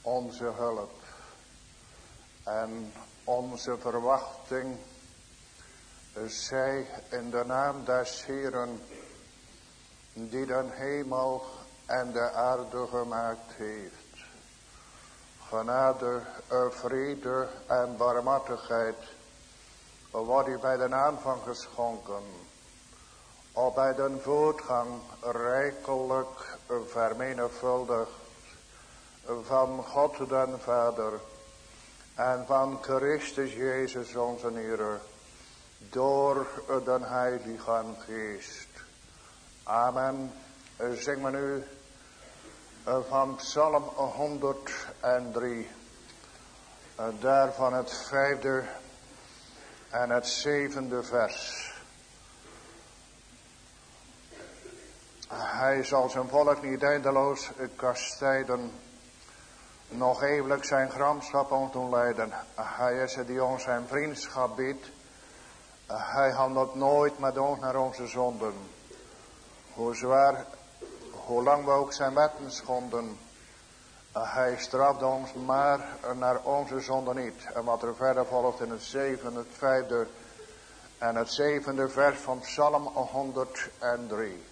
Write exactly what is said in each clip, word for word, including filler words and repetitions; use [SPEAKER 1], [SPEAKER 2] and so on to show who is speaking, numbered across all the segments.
[SPEAKER 1] onze hulp en onze verwachting zij in de naam des Heeren, die de hemel en de aarde gemaakt heeft. Genade, vrede en barmhartigheid wordt u bij de aanvang geschonken, op bij de voortgang rijkelijk vermenigvuldigd van God den Vader en van Christus Jezus onze Heer, door de Heilige Geest. Amen. Zing me nu van Psalm honderddrie, daarvan het vijfde en het zevende vers. Hij zal zijn volk niet eindeloos kastijden, nog eeuwelijk zijn gramschap ons doen leiden. Hij is het die ons zijn vriendschap biedt. Hij handelt nooit met ons naar onze zonden. Hoe zwaar, hoe lang we ook zijn wetten schonden, hij straft ons maar naar onze zonden niet. En wat er verder volgt in het zevende, het vijfde en het zevende vers van Psalm honderddrie.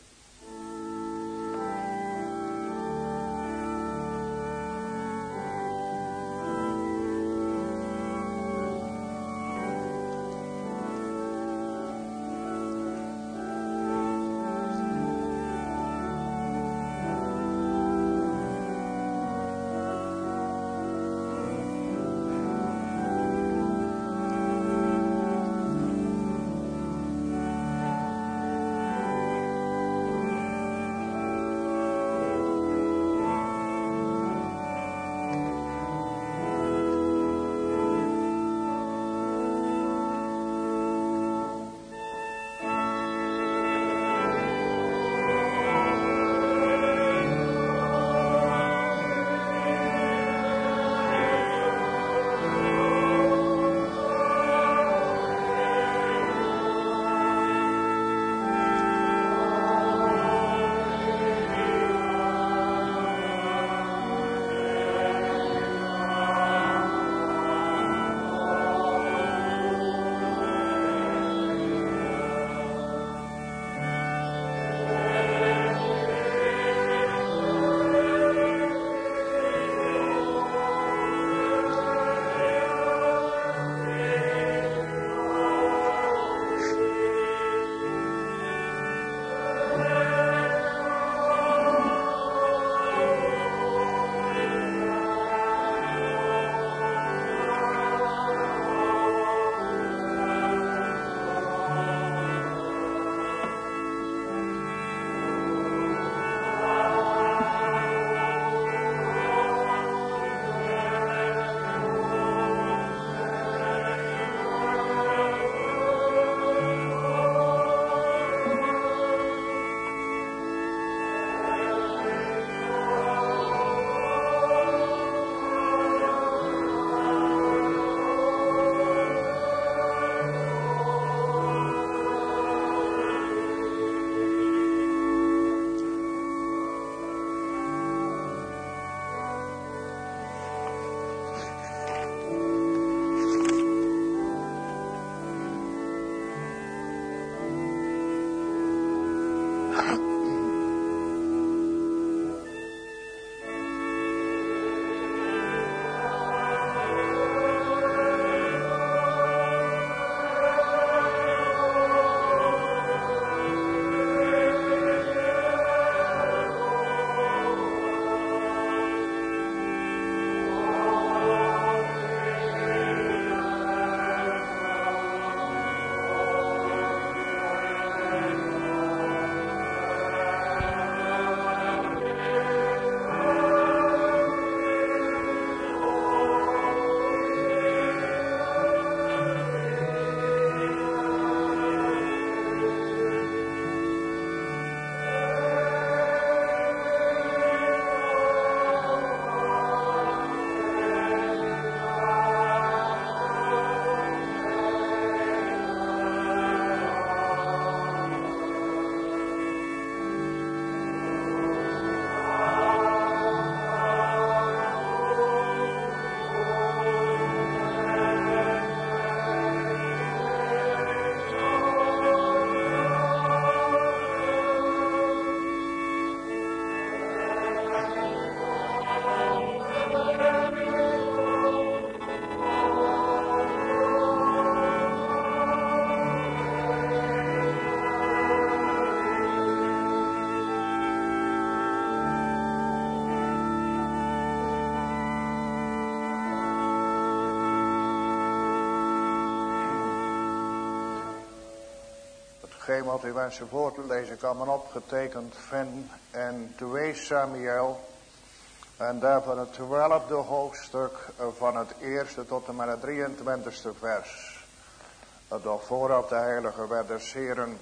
[SPEAKER 1] Geen wat u wensen voor te lezen kan men opgetekend vinden in twee Samuel. En daarvan het twaalfde hoofdstuk van het eerste tot en met het drieëntwintigste vers. Doch vooraf de heilige werden zeren.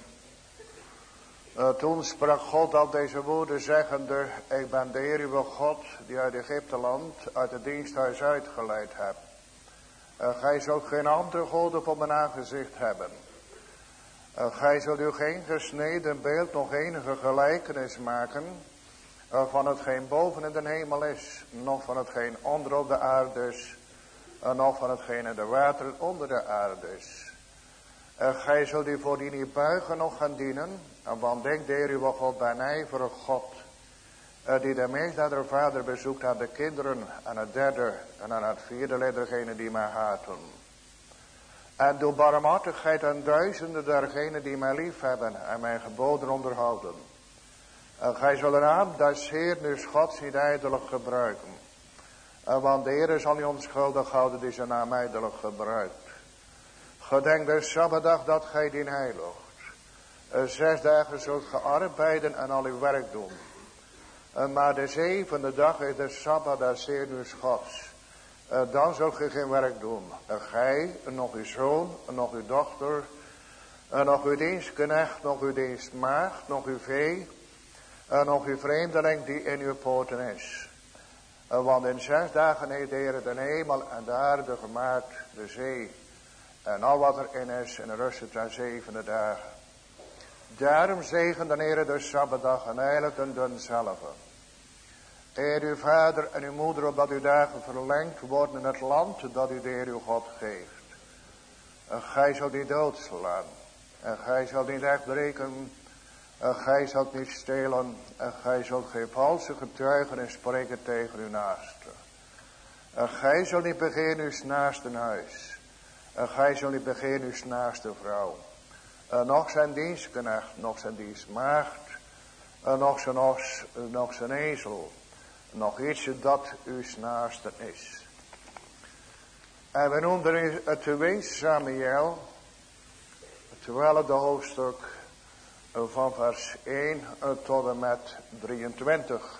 [SPEAKER 1] Uh, toen sprak God al deze woorden zeggende: ik ben de Heer uw God die uit Egypteland, uit het diensthuis uitgeleid hebt. Uh, gij zult geen andere goden voor mijn aangezicht hebben. Uh, gij zult u geen gesneden beeld nog enige gelijkenis maken uh, van hetgeen boven in de hemel is, nog van hetgeen onder op de aarde is, uh, nog van hetgeen in de wateren onder de aarde is. Uh, gij zult u voor die niet buigen nog gaan dienen, want ik, de Heer uw God, ben ijverig God, uh, die de meest naar de vader bezoekt aan de kinderen, aan het derde en aan het vierde lid degene die mij haten. En doe barmhartigheid aan duizenden dergenen die mij lief hebben en mijn geboden onderhouden. Uh, gij zult eraan, dat is Heer, dus God niet ijdelijk gebruiken. Uh, want de Heer zal niet onschuldig houden die zijn naam ijdelijk gebruikt. Gedenk de Sabbatdag dat gij dien heiligt. Uh, zes dagen zult ge arbeiden en al uw werk doen. Uh, maar de zevende dag is de Sabbat des Heers Gods. Uh, dan zult ge geen werk doen. Uh, gij, nog uw zoon, nog uw dochter, uh, nog uw dienstknecht, nog uw dienstmaagd, nog uw vee, uh, nog uw vreemdeling die in uw poorten is. Uh, want in zes dagen heeft de Heer de hemel en de aarde gemaakt, de zee en al wat erin is, en rustte ten zevende dagen. Daarom zegen de Heer de Sabbatdag en heiligt denzelve. Eer uw vader en uw moeder, opdat uw dagen verlengd worden in het land dat u de Heer uw God geeft. En gij zult niet doodslaan. En gij zult niet rechtbreken. En gij zult niet stelen. En gij zult geen valse getuigenis spreken tegen uw naaste. En gij zult niet begeeren uw naaste huis. En gij zult niet begeeren uw naaste vrouw. En nog zijn dienstknecht, nog zijn dienstmaagd. En nog zijn os, nog zijn ezel. Nog iets dat uw naaste is. En we noemen het twee Samuel, het twaalfde hoofdstuk van vers één tot en met drieëntwintig.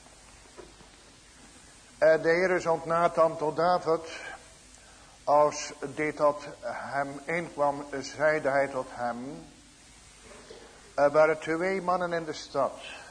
[SPEAKER 1] En de Heer zond Nathan tot David. Als die tot hem inkwam, zeide hij tot hem: er waren twee mannen in de stad.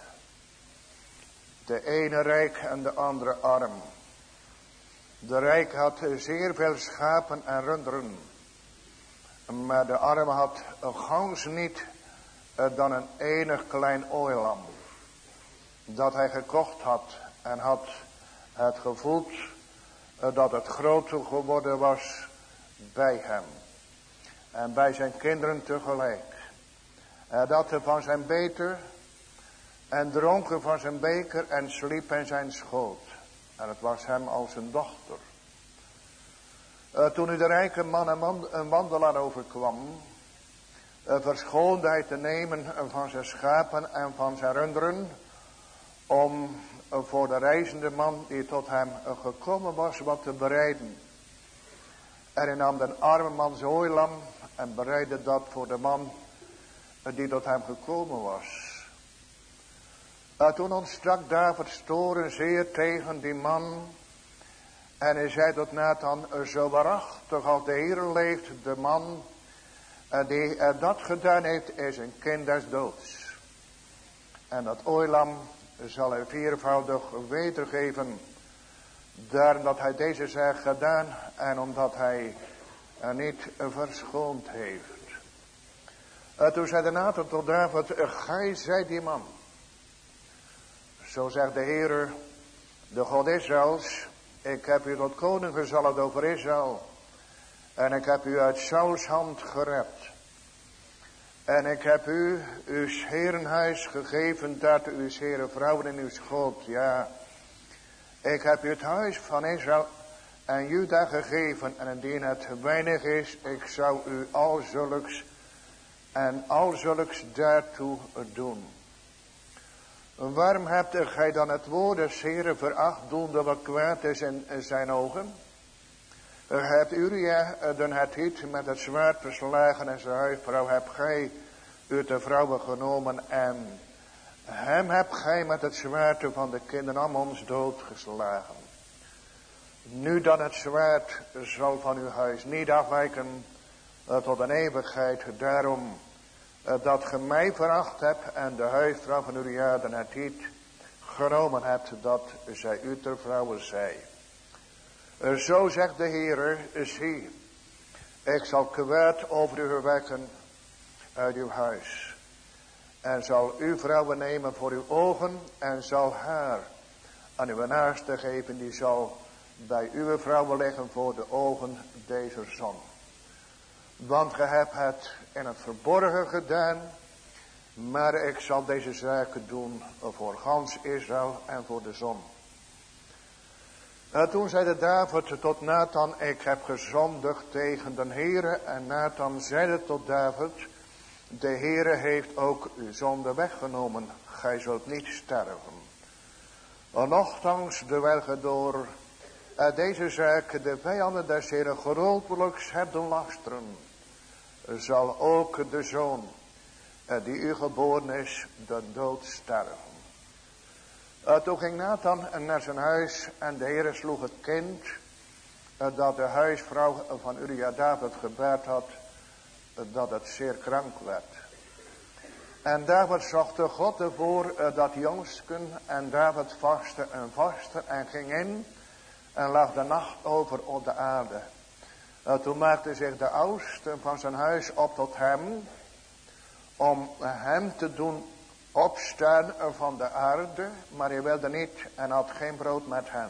[SPEAKER 1] De ene rijk en de andere arm. De rijk had zeer veel schapen en runderen. Maar de arme had gans niet dan een enig klein ooilam. Dat hij gekocht had en had het gevoeld dat het groter geworden was bij hem. En bij zijn kinderen tegelijk. Hij dat van zijn beter en dronk van zijn beker en sliep in zijn schoot. En het was hem als een dochter. Uh, toen u de rijke man een, man, een wandelaar overkwam, uh, verschoonde hij te nemen van zijn schapen en van zijn runderen, om uh, voor de reizende man die tot hem uh, gekomen was wat te bereiden. En hij nam de arme man zijn ooilam en bereidde dat voor de man uh, die tot hem gekomen was. Uh, toen ontstak David toorn zeer tegen die man. En hij zei tot Nathan: zo waarachtig als de Heer leeft, de man uh, die uh, dat gedaan heeft, is een kind des doods. En dat ooilam zal hij viervoudig wedergeven, daarom dat hij deze zaak gedaan en omdat hij uh, niet uh, verschoond heeft. Uh, toen zei Nathan tot David: uh, gij zijt die man. Zo zegt de Heer, de God Israëls: ik heb u tot koning gezalfd over Israël. En ik heb u uit Sauls hand gered. En ik heb u uw herenhuis gegeven, dat uw heren vrouwen in uw schoot. Ja, ik heb u het huis van Israël en Juda gegeven. En indien het weinig is, ik zou u al zulks en al zulks daartoe doen. Waarom hebt gij dan het woord des Heren veracht, doende wat kwaad is in zijn ogen? Hebt Uria den Hethiet met het zwaard verslagen en zijn huisvrouw hebt gij uit de vrouwen genomen en hem hebt gij met het zwaard van de kinderen Ammons doodgeslagen. Nu dan het zwaard zal van uw huis niet afwijken uh, tot een eeuwigheid. Daarom uh, dat ge mij veracht hebt en de huisvrouw van Uria de Hethiet genomen hebt, dat zij u ter vrouwe zij. Uh, zo zegt de Heere, zie, ik zal kwaad over u verwekken uit uw huis. En zal uw vrouwen nemen voor uw ogen en zal haar aan uw naaste geven. Die zal bij uw vrouwen liggen voor de ogen deze zon. Want ge hebt het in het verborgen gedaan. Maar ik zal deze zaken doen voor gans Israël en voor de zon. En toen zeide David tot Nathan, ik heb gezondigd tegen de Heere. En Nathan zeide tot David, de Heere heeft ook uw zonde weggenomen. Gij zult niet sterven. En nochtans, terwijl ge door uh, deze zaak de vijanden des Heeren grootelijks hebt doen lasteren, zal ook de zoon uh, die u geboren is, de dood sterven. Uh, toen ging Nathan naar zijn huis en de Heere sloeg het kind uh, dat de huisvrouw van Uria David gebaard had, uh, dat het zeer krank werd. En David zocht de God ervoor uh, dat jongsken en David vastte en vastte en ging in en lag de nacht over op de aarde. Uh, toen maakte zich de oudste van zijn huis op tot hem om hem te doen opstaan van de aarde, maar hij wilde niet en had geen brood met hen.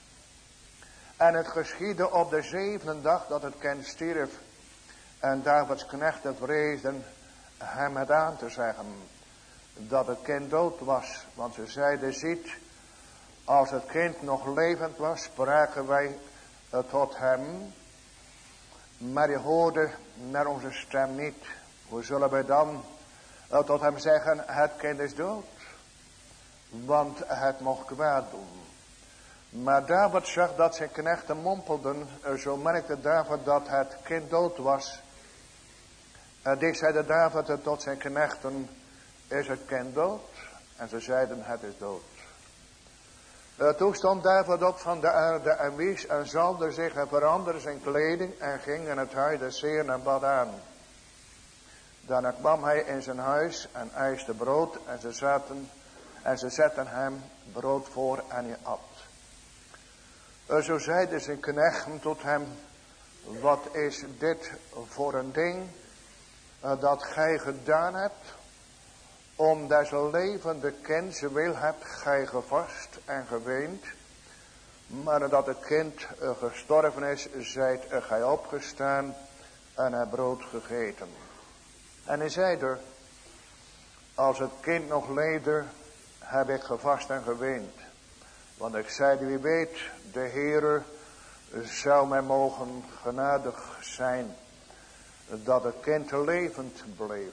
[SPEAKER 1] En het geschiedde op de zevende dag dat het kind stierf en Davids knechten vreesden hem het aan te zeggen dat het kind dood was, want ze zeiden, ziet, als het kind nog levend was, spraken wij uh, tot hem, maar hij hoorde naar onze stem niet. Hoe zullen wij dan uh, tot hem zeggen, het kind is dood, want het mocht kwaad doen. Maar David zag dat zijn knechten mompelden, uh, zo merkte David dat het kind dood was. Uh, dit zeide David uh, tot zijn knechten, is het kind dood? En ze zeiden, het is dood. Uh, toen stond David op van de aarde en wies en zalde zich en veranderde zijn kleding en ging in het huis des Heeren en bad aan. Daarna kwam hij in zijn huis en eiste brood en ze zaten en ze zetten hem brood voor en hij at. Uh, zo zeiden zijn knechten tot hem, wat is dit voor een ding uh, dat gij gedaan hebt? Om des levende kinds wil hebt gij gevast en geweend, maar dat het kind uh, gestorven is, zijt uh, gij opgestaan en hebt brood gegeten. En hij zeide, als het kind nog leefde, heb ik gevast en geweend. Want ik zeide, wie weet, de Heere zou mij mogen genadig zijn, dat het kind levend bleef.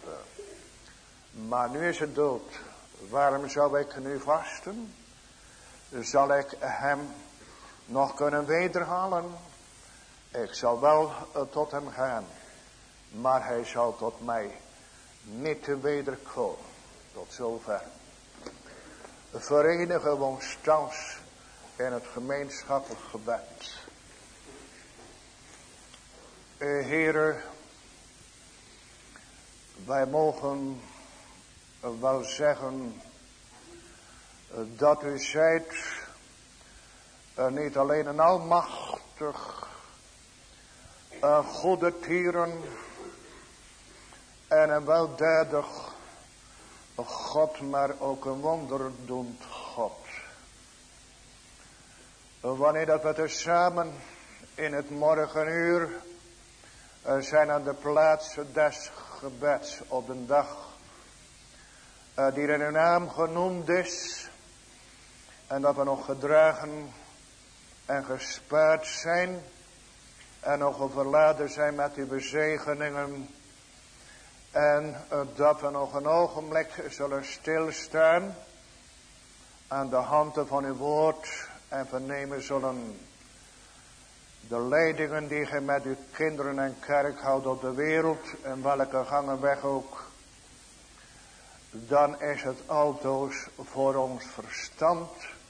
[SPEAKER 1] Maar nu is het dood. Waarom zou ik nu vasten? Zal ik hem nog kunnen wederhalen? Ik zal wel uh, tot hem gaan. Maar hij zal tot mij niet te wederkomen. Tot zover. Verenigen we ons thans in het gemeenschappelijk gebed. Uh, Heere, wij mogen wel zeggen uh, dat u zijt uh, niet alleen een almachtig uh, goede tieren en een weldadig God, maar ook een wonderdoend God. Uh, wanneer dat we tezamen in het morgenuur uh, zijn aan de plaats des gebeds op de dag Uh, die in uw naam genoemd is. En dat we nog gedragen en gespaard zijn. En nog overladen zijn met uw bezegeningen. En uh, dat we nog een ogenblik zullen stilstaan. Aan de handen van uw woord. En vernemen zullen de leidingen die gij met uw kinderen en kerk houdt op de wereld. En welke gangen weg ook. dan is het altoos voor ons verstand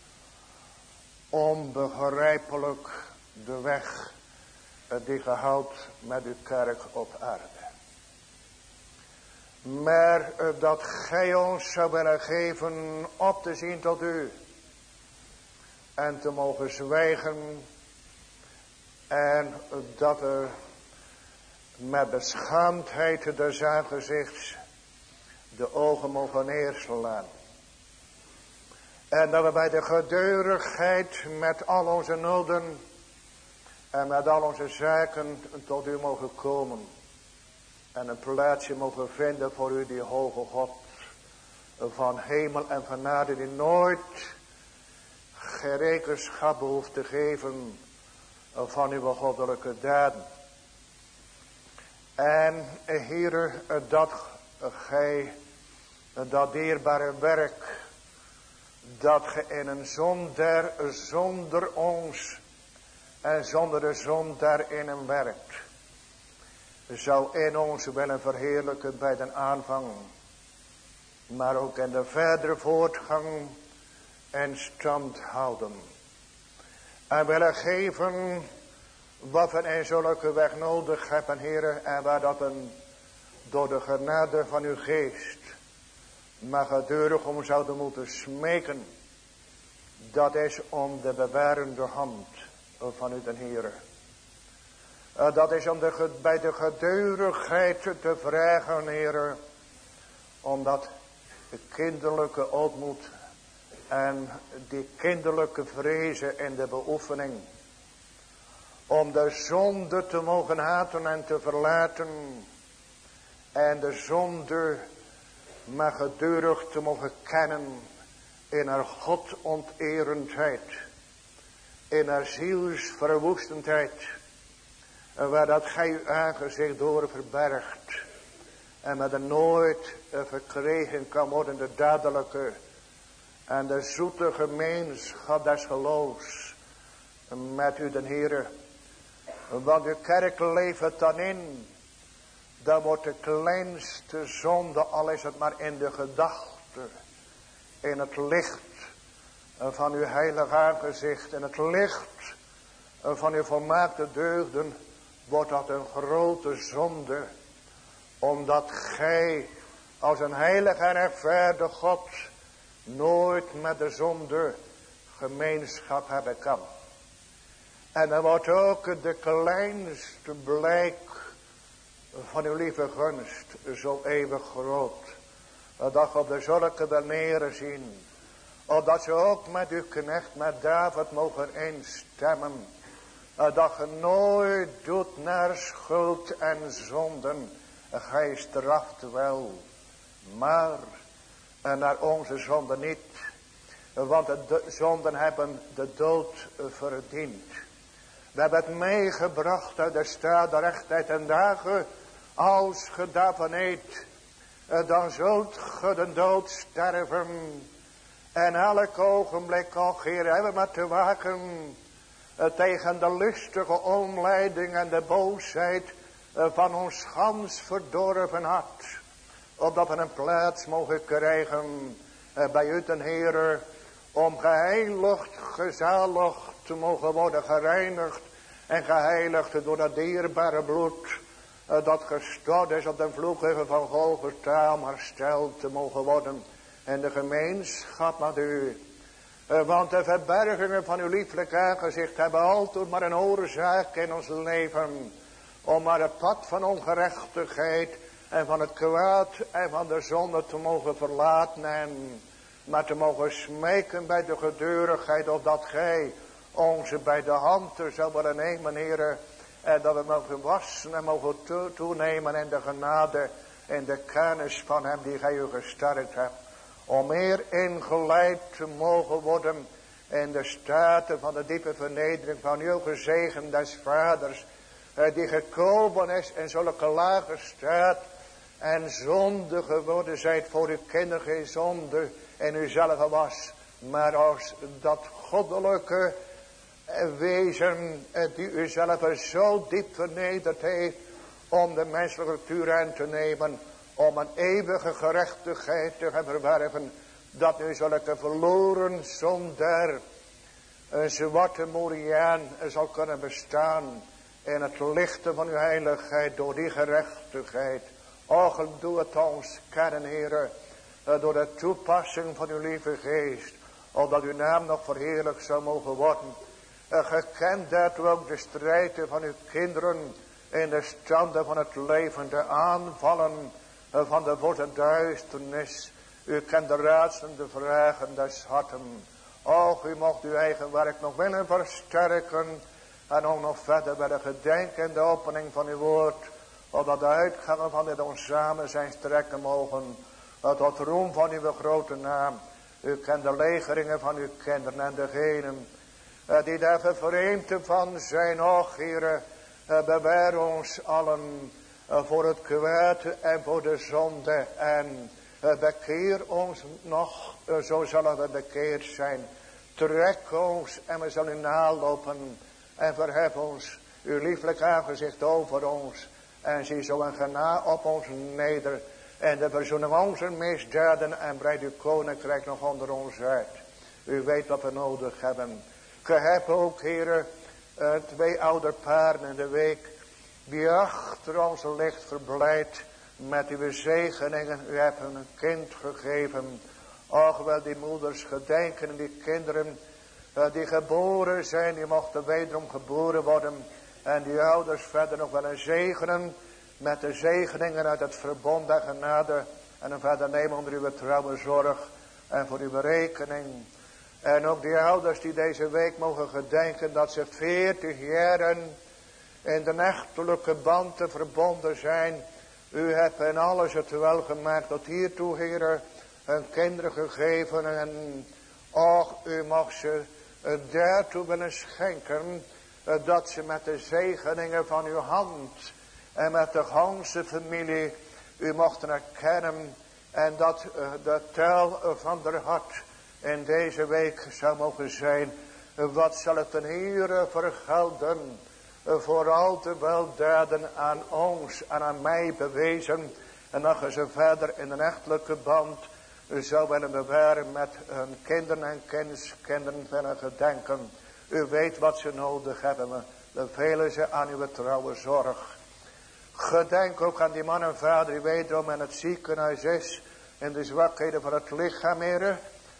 [SPEAKER 1] onbegrijpelijk de weg die ge houdt met uw kerk op aarde. Maar dat gij ons zou willen geven op te zien tot u en te mogen zwijgen en dat er met beschaamdheid des aangezichts de ogen mogen neerslaan. En dat we bij de gedeurigheid met al onze noden en met al onze zaken tot u mogen komen. En een plaatsje mogen vinden voor u, die hoge God van hemel en van aarde, die nooit geen rekenschap behoeft te geven van uw goddelijke daden. En Heere, dat gij dat dierbare werk, dat ge in een zonder, zonder ons en zonder de zon daarin werkt, zou in ons willen verheerlijken bij de aanvang, maar ook in de verdere voortgang en stand houden. En willen geven wat we in zulke weg nodig hebben, Heere, en waar dat een door de genade van uw geest maar gedurig om zouden moeten smeken. Dat is om de bewarende hand van u, den Heere. Uh, dat is om de, bij de gedurigheid te vragen, Heere, omdat de kinderlijke ootmoed en die kinderlijke vrezen in de beoefening, om de zonde te mogen haten en te verlaten, en de zonde maar gedurig te mogen kennen in haar godonterendheid, in haar zielsverwoestendheid, waar dat gij uw aangezicht door verbergt en met een nooit verkregen kan worden de dadelijke en de zoete gemeenschap des geloofs met u, den Heere. Want uw kerk levert dan in, dan wordt de kleinste zonde, al is het maar in de gedachte, in het licht van uw heilig aangezicht, in het licht van uw volmaakte deugden, wordt dat een grote zonde, omdat gij als een heilig en rechtvaardig God nooit met de zonde gemeenschap hebben kan. En dan wordt ook de kleinste blijk van uw lieve gunst zo eeuwig groot, dat je op de zulke beneren zien, dat ze ook met uw knecht, met David, mogen instemmen, dat je nooit doet naar schuld en zonden, gij straft wel, maar naar onze zonden niet, want de zonden hebben de dood verdiend. We hebben het meegebracht uit de staat der rechtheid en dagen, als ge daarvan eet, dan zult ge de dood sterven. En elk ogenblik, och Heer, hebben we maar te waken tegen de lustige omleiding en de boosheid van ons gans verdorven hart. Opdat we een plaats mogen krijgen bij u, den Heere, om geheiligd, gezaligd te mogen worden gereinigd en geheiligd door dat dierbare bloed dat gestort is op de vloegheuvel van Golgotha, om hersteld te mogen worden in de gemeenschap met u. Want de verbergingen van uw lieflijk aangezicht hebben altijd maar een oorzaak in ons leven, om maar het pad van ongerechtigheid en van het kwaad en van de zonde te mogen verlaten, en maar te mogen smeken bij de gedeurigheid, of dat gij onze bij de hand zou willen nemen, Heere, en dat we mogen wassen en mogen to- toenemen in de genade, in de kennis van hem die gij u gesterkt hebt, om meer ingeleid te mogen worden in de staten van de diepe vernedering van uw gezegen des vaders, die gekomen is in zulke lage staat en zonde geworden zijt voor uw kinderen, geen zonde in uzelf was, maar als dat goddelijke wezen die uzelf zo diep vernederd heeft om de menselijke natuur aan te nemen, om een eeuwige gerechtigheid te gaan verwerven, dat nu zulke verloren zonder een zwarte Moriaan zal kunnen bestaan in het lichte van uw heiligheid door die gerechtigheid. Och, doe het ons kennen, Heere, door de toepassing van uw lieve geest, opdat uw naam nog verheerlijk zou mogen worden. Gekend dat u ook de strijden van uw kinderen in de standen van het leven, de aanvallen van de woeste duisternis. U kent de raadselende vragen des harten. Och, u mocht uw eigen werk nog willen versterken en ook nog verder bij de gedenken en de opening van uw woord, opdat de uitgangen van dit ons samen zijn strekken mogen tot roem van uw grote naam. U kent de legeringen van uw kinderen en degenen die daar vervreemd van zijn. Och, Heere, bewaar ons allen voor het kwaad en voor de zonde. En bekeer ons nog, zo zullen we bekeerd zijn. Trek ons en we zullen u nalopen. En verhef ons uw lieflijk aangezicht over ons. En zie zo een genade op ons neder. En de verzoening onze misdaden. En breid uw koninkrijk nog onder ons uit. U weet wat we nodig hebben. Ge hebt ook, Heere, twee ouderpaarden in de week, die achter ons licht verblijdt met uw zegeningen. U hebt hun een kind gegeven. Och, wel die moeders gedenken en die kinderen uh, die geboren zijn, die mochten wederom geboren worden. En die ouders verder nog wel een zegenen met de zegeningen uit het verbond en genade. En dan verder nemen onder uw trouwe zorg en voor uw rekening. En ook die ouders die deze week mogen gedenken dat ze veertig jaren in de echtelijke band te verbonden zijn. U hebt in alles het wel gemaakt tot hiertoe, Heere, hun kinderen gegeven. En och, u mag ze daartoe willen schenken, dat ze met de zegeningen van uw hand en met de ganse familie u mochten erkennen. En dat de tel van der hart in deze week zou mogen zijn. Wat zal het ten Heere vergelden voor al de weldaden aan ons en aan mij bewezen. En dat je ze verder in een echtelijke band zou willen bewaren met hun kinderen en kindskinderen willen gedenken. U weet wat ze nodig hebben. We bevelen ze aan uw trouwe zorg. Gedenk ook aan die man en vader die wederom in het ziekenhuis is. In de zwakheden van het lichaam, Heere.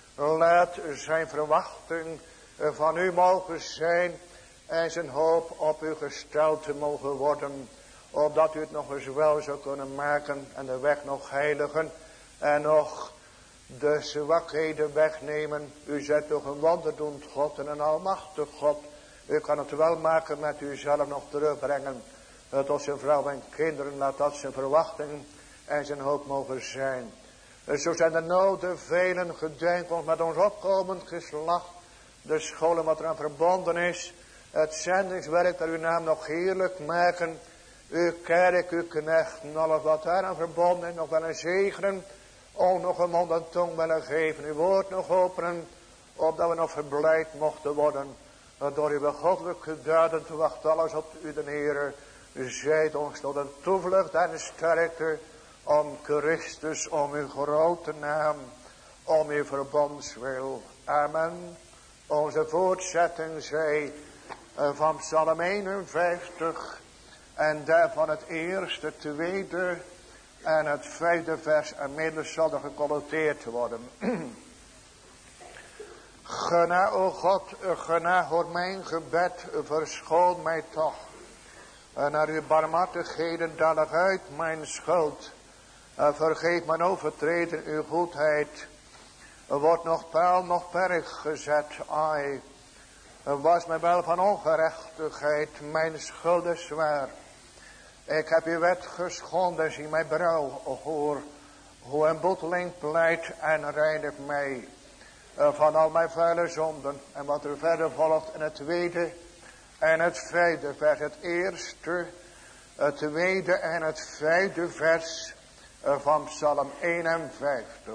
[SPEAKER 1] Laat zijn verwachting van u mogen zijn. En zijn hoop op u gesteld te mogen worden. Opdat u het nog eens wel zou kunnen maken. En de weg nog heiligen. En nog de zwakheden wegnemen. U zet toch een wonderdoend God en een almachtig God. U kan het wel maken met uzelf nog terugbrengen. Tot zijn vrouw en kinderen. Laat dat zijn verwachting en zijn hoop mogen zijn. Zo zijn de noden velen. Gedenk ons met ons opkomend geslacht. De scholen wat eraan verbonden is. Het zendingswerk dat uw naam nog heerlijk maken. Uw kerk, uw knechten, alles wat daaraan verbonden is, nog wel een zegenen. Ook nog een mond en tong willen geven. Uw woord nog openen. Opdat we nog verblijd mochten worden. Door uw goddelijke daden te wachten alles op u de Heer. U zijt ons tot een toevlucht en een sterkte. Om Christus, om uw grote naam. Om uw verbondswil. Amen. Onze voortzetting zij van Psalm eenenvijftig. En daarvan het eerste, tweede en het vijfde vers. En middels zal er gecollecteerd worden. Gena, o God, gena, hoor mijn gebed, verschoon mij toch. En naar uw barmhartigheden dalig uit mijn schuld. Vergeef mijn overtreden, uw goedheid. Er wordt nog paal, nog berg gezet, ai. Was mij wel van ongerechtigheid, mijn schuld is zwaar. Ik heb uw wet geschonden, zie mijn brouw, hoor. Hoe een boeteling pleit en reinigt mij van al mijn vuile zonden. En wat er verder volgt in het tweede en het vijfde vers. Het eerste, het tweede en het vijfde vers van Psalm eenenvijftig.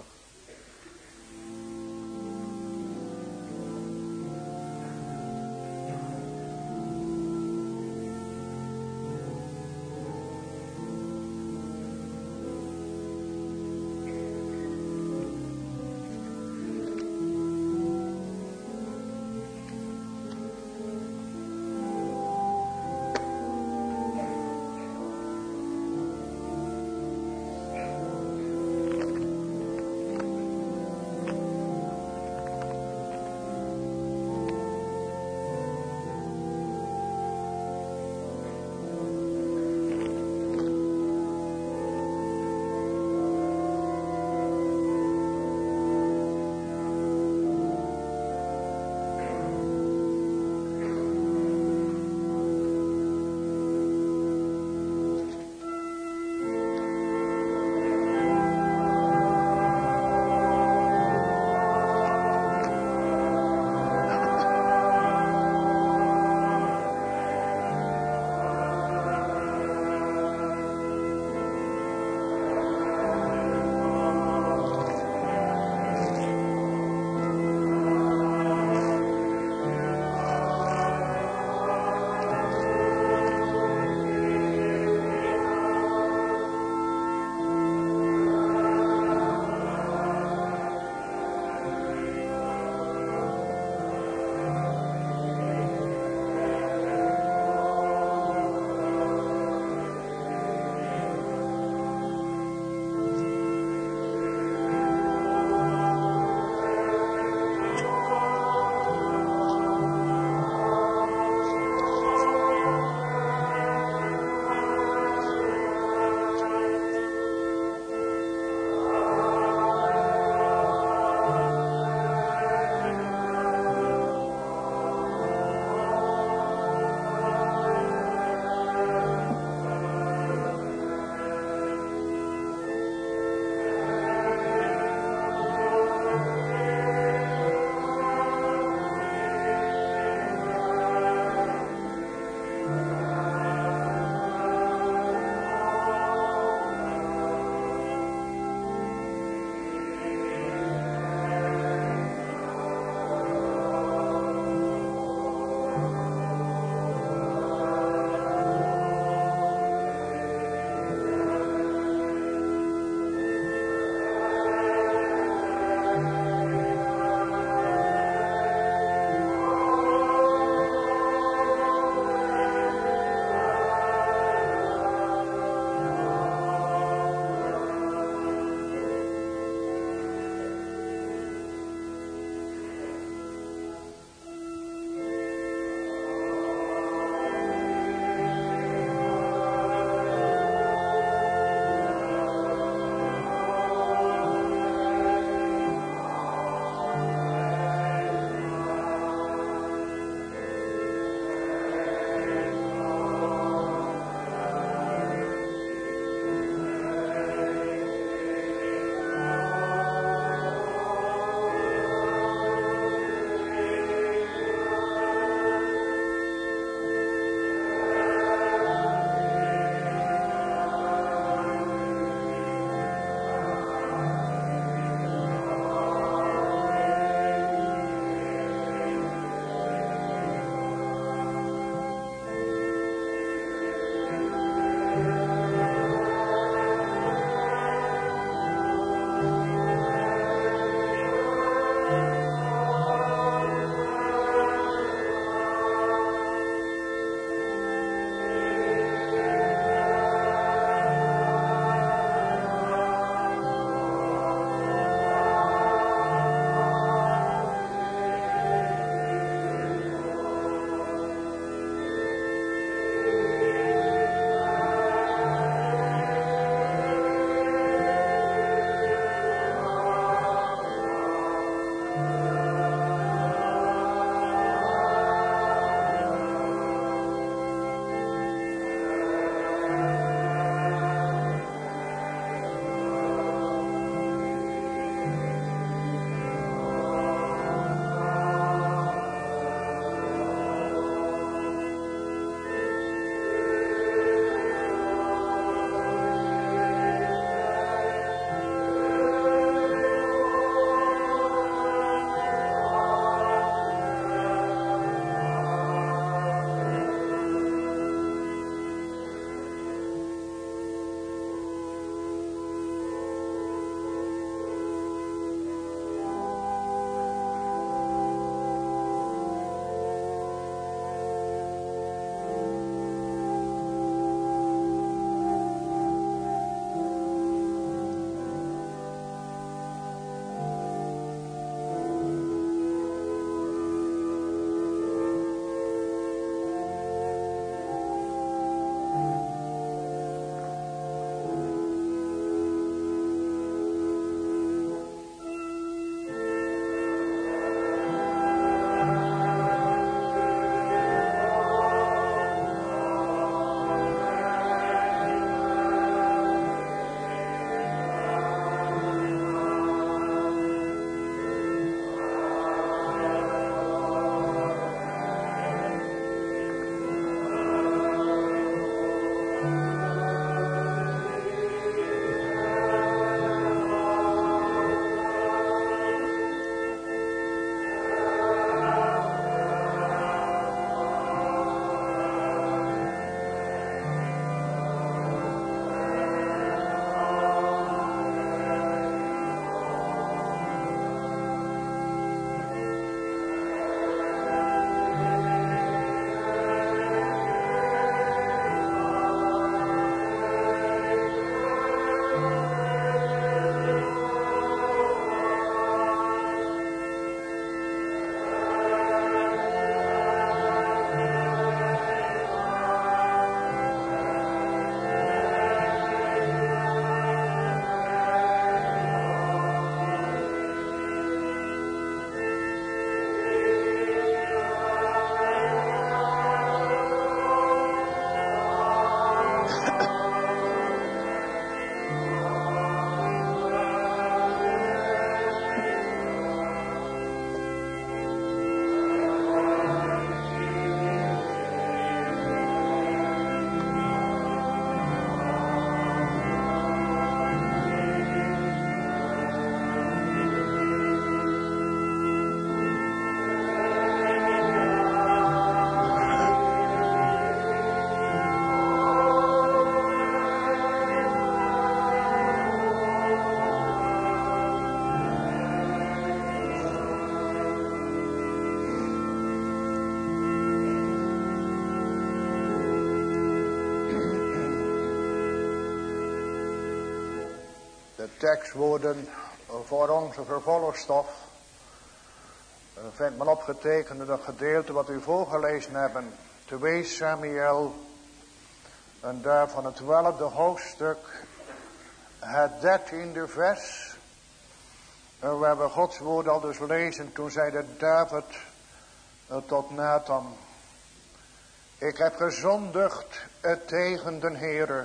[SPEAKER 1] de tekstwoorden voor onze vervolgstof vindt men opgetekend in dat gedeelte wat u voorgelezen hebben. twee Samuel en daarvan het twaalfde hoofdstuk, het dertiende vers. En we hebben Gods woord al dus lezen. Toen zeide David tot Nathan: ik heb gezondigd tegen den Heere.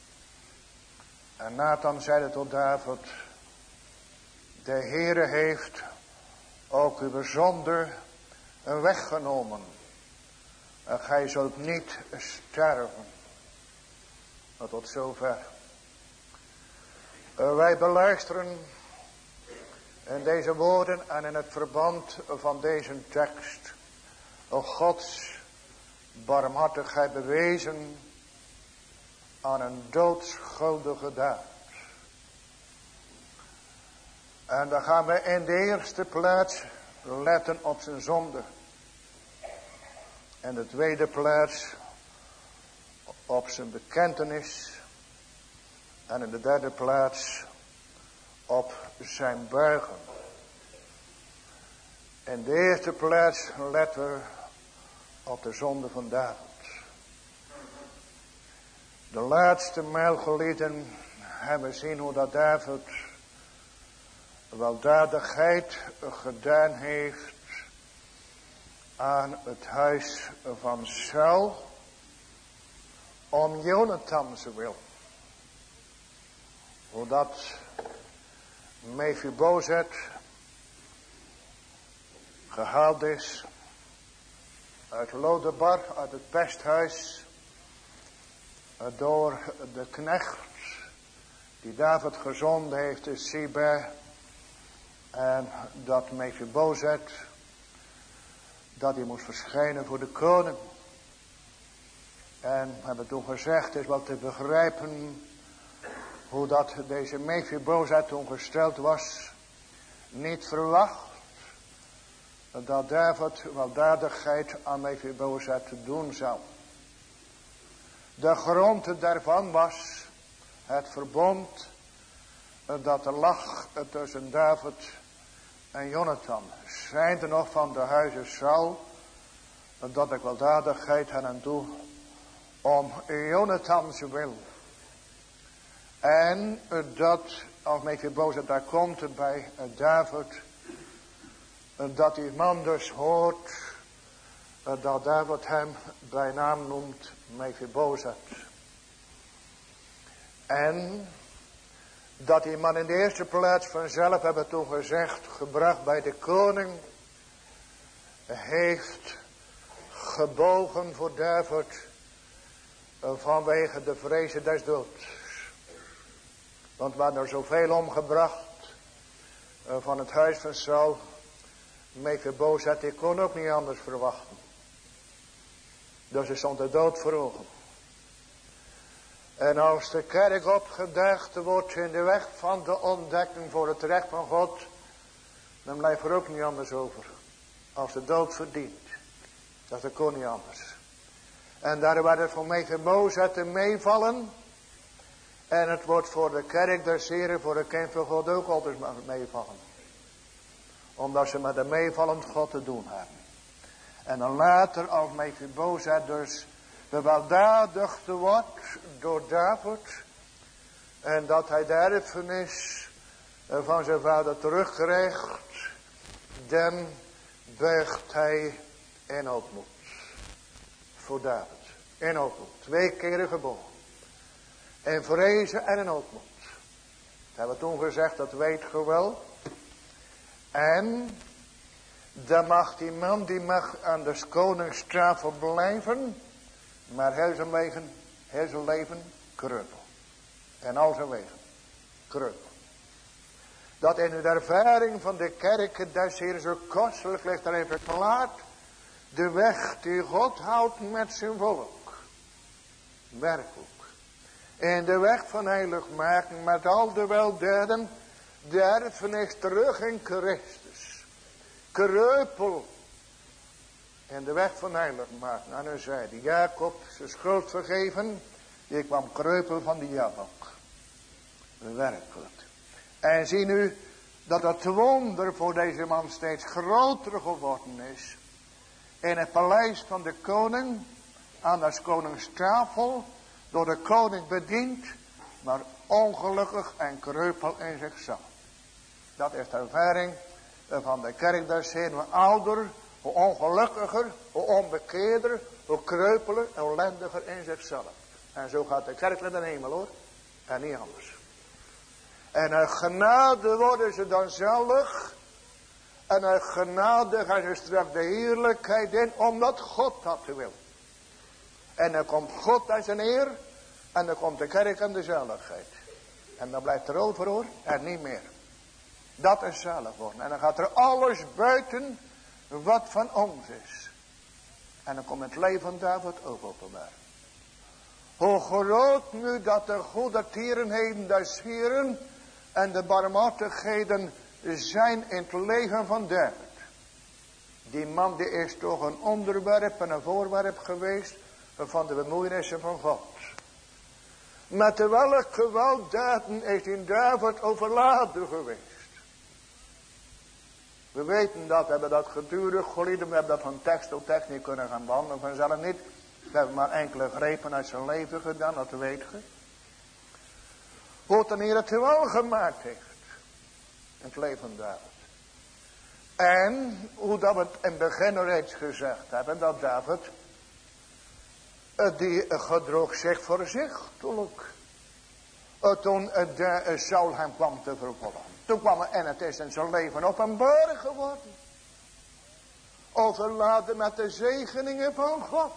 [SPEAKER 1] En Nathan zeide tot David: de Heere heeft ook uw zonde weggenomen. En gij zult niet sterven. Maar tot zover. Uh, wij beluisteren in deze woorden en in het verband van deze tekst uh, Gods barmhartigheid bewezen aan een doodschuldige daad. En dan gaan we in de eerste plaats letten op zijn zonde. En de tweede plaats op zijn bekentenis. En in de derde plaats op zijn buigen. In de eerste plaats letten we op de zonde van David. De laatste mijlgelieden hebben zien hoe dat David weldadigheid gedaan heeft aan het huis van Saul om Jonathans wil. Hoe dat Mephibozet gehaald is uit Lodebar, uit het pesthuis, door de knecht die David gezonden heeft, is Ziba. En dat Mephibozet, dat hij moest verschijnen voor de koning. En we hebben toen gezegd, het is wel te begrijpen hoe dat deze Mephibozet toen gesteld was. Niet verwacht dat David weldadigheid aan Mephibozet doen zou. De grond daarvan was het verbond dat er lag tussen David en Jonathan. Zijn er nog van de huizen Saul dat ik weldadigheid aan hem doe om Jonathans wil. En dat als Mephibozet daar komt bij David, dat die man dus hoort dat David hem bij naam noemt Mephibozet. En dat die man in de eerste plaats vanzelf, hebben we toen gezegd, gebracht bij de koning, heeft gebogen voor David vanwege de vrezen des doods. Want we hadden er zoveel omgebracht van het huis van Saul. Mephibozet, ik kon ook niet anders verwachten. Dus er stond de dood voor ogen. En als de kerk opgedaagd wordt in de weg van de ontdekking voor het recht van God, dan blijft er ook niet anders over. Als de dood verdient. Dat kon niet anders. En daar werd het voor Mephibozet te meevallen. En het wordt voor de kerk des Heren, voor de kind van God ook altijd meevallen. Omdat ze met een meevallend God te doen hebben. En dan later als Mephibozet dus beweldadigd wordt door David. En dat hij de erfenis van zijn vader terugkrijgt. Dan buigt hij in ootmoed. Voor David. In ootmoed. Twee keren gebogen. In vrezen en in ootmoed. Dat hebben we toen gezegd, dat weet ge wel. En dan mag die man, die mag aan de koningstafel blijven. Maar heel zijn leven, heel zijn leven kreupel. En al zijn wegen kreupel. Dat in de ervaring van de kerken des Heeren zo kostelijk ligt er even verklaard. De weg die God houdt met zijn volk. Werkelijk. In de weg van heiligmaking met al de weldaden. De erfenis terug in Christus. Kreupel. In de weg van heiligmaking. En dan zei die Jacob zijn schuld vergeven. Die kwam kreupel van die Jabok. Werkelijk. En zie nu dat het wonder voor deze man steeds groter geworden is. In het paleis van de koning, aan als koningstafel, door de koning bediend, maar ongelukkig en kreupel in zichzelf. Dat is de ervaring van de kerk des Heeren. Hoe ouder, hoe ongelukkiger, hoe onbekeerder, hoe kreupeler en ellendiger in zichzelf. En zo gaat de kerk naar de hemel hoor. En niet anders. En uit genade worden ze dan zalig. En uit genade gaan ze straks de heerlijkheid in, omdat God dat wil. En dan komt God aan zijn eer. En dan komt de kerk aan de zaligheid. En dan blijft er over hoor, en niet meer. Dat is zalig worden. En dan gaat er alles buiten wat van ons is. En dan komt het leven van David ook openbaar. Hoe groot nu dat de goede tierenheden des Heeren en de barmhartigheden zijn in het leven van David. Die man die is toch een onderwerp en een voorwerp geweest van de bemoeienissen van God. Met welke gewelddaden is in David overladen geweest. We weten dat, we hebben dat gedurig gelezen, we hebben dat van tekst tot tekst niet kunnen gaan behandelen, vanzelf niet. We hebben maar enkele grepen uit zijn leven gedaan, dat weet je. Hoe de Heer het wel gemaakt heeft. In het leven van David. En hoe dat we het in het begin reeds gezegd hebben, dat David, die gedroeg zich voorzichtig. Toen de Saul hem kwam te vervolgen. Toen kwam er, en het is in zijn leven openbaar geworden. Overladen met de zegeningen van God.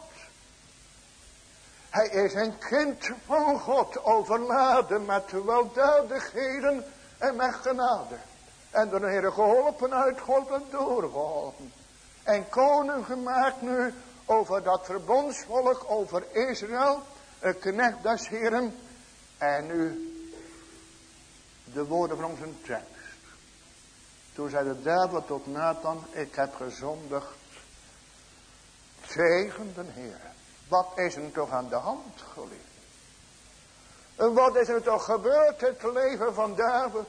[SPEAKER 1] Hij is een kind van God, overladen met weldadigheden en met genade. En door de Heer geholpen, uitgeholpen, doorgeholpen. En koning gemaakt nu over dat verbondsvolk, over Israël, een knecht des Heeren. En nu de woorden van onze tekst. Toen zei de David tot Nathan, ik heb gezondigd tegen de Heer. Wat is er toch aan de hand, geliefd? En wat is er toch gebeurd in het leven van David?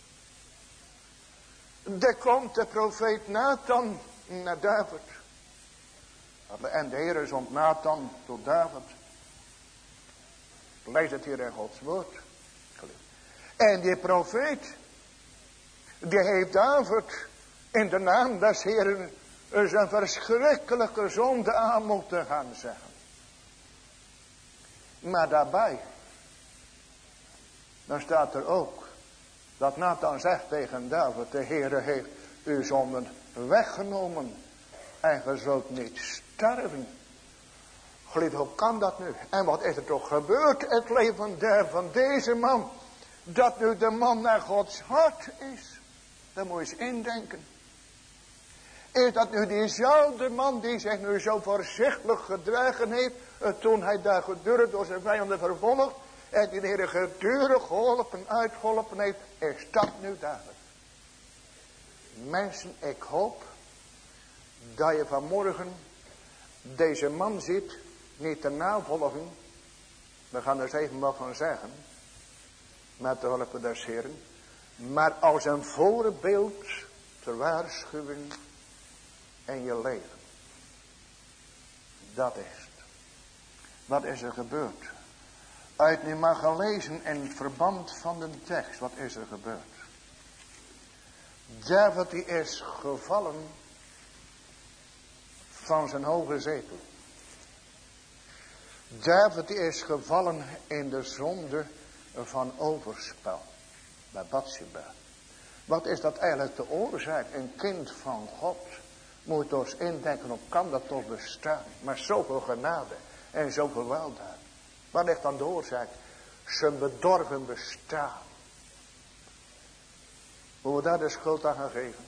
[SPEAKER 1] Er komt de profeet Nathan naar David. En de Heer zond Nathan tot David. Lees het hier in Gods woord. En die profeet, die heeft David in de naam des Heeren zijn verschrikkelijke zonde aan moeten gaan zeggen. Maar daarbij, dan staat er ook, dat Nathan zegt tegen David, de Heere heeft uw zonden weggenomen en ge zult niet sterven. Geliefd, hoe kan dat nu? En wat is er toch gebeurd in het leven der van deze man? Dat nu de man naar Gods hart is. Daar moet je eens indenken. Is dat nu diezelfde man die zich nu zo voorzichtig gedragen heeft, toen hij daar gedurig door zijn vijanden vervolgd, en die de Heer gedurig geholpen, uitgeholpen heeft, is dat nu David. Mensen, ik hoop dat je vanmorgen deze man ziet, niet de navolging, we gaan er eens even wat van zeggen, met de hulp des Heeren, maar als een voorbeeld ter waarschuwing in je leven. Dat is het. Wat is er gebeurd? Uit nu maar gelezen in het verband van de tekst, wat is er gebeurd? David die is gevallen van zijn hoge zetel. David die is gevallen in de zonde van overspel bij Batsheba. Wat is dat eigenlijk de oorzaak? Een kind van God moet toch eens indenken, op kan dat toch bestaan? Maar zoveel genade en zoveel weldaad. Wat ligt dan de oorzaak? Zijn bedorven bestaan. Hoe we daar de schuld aan gaan geven.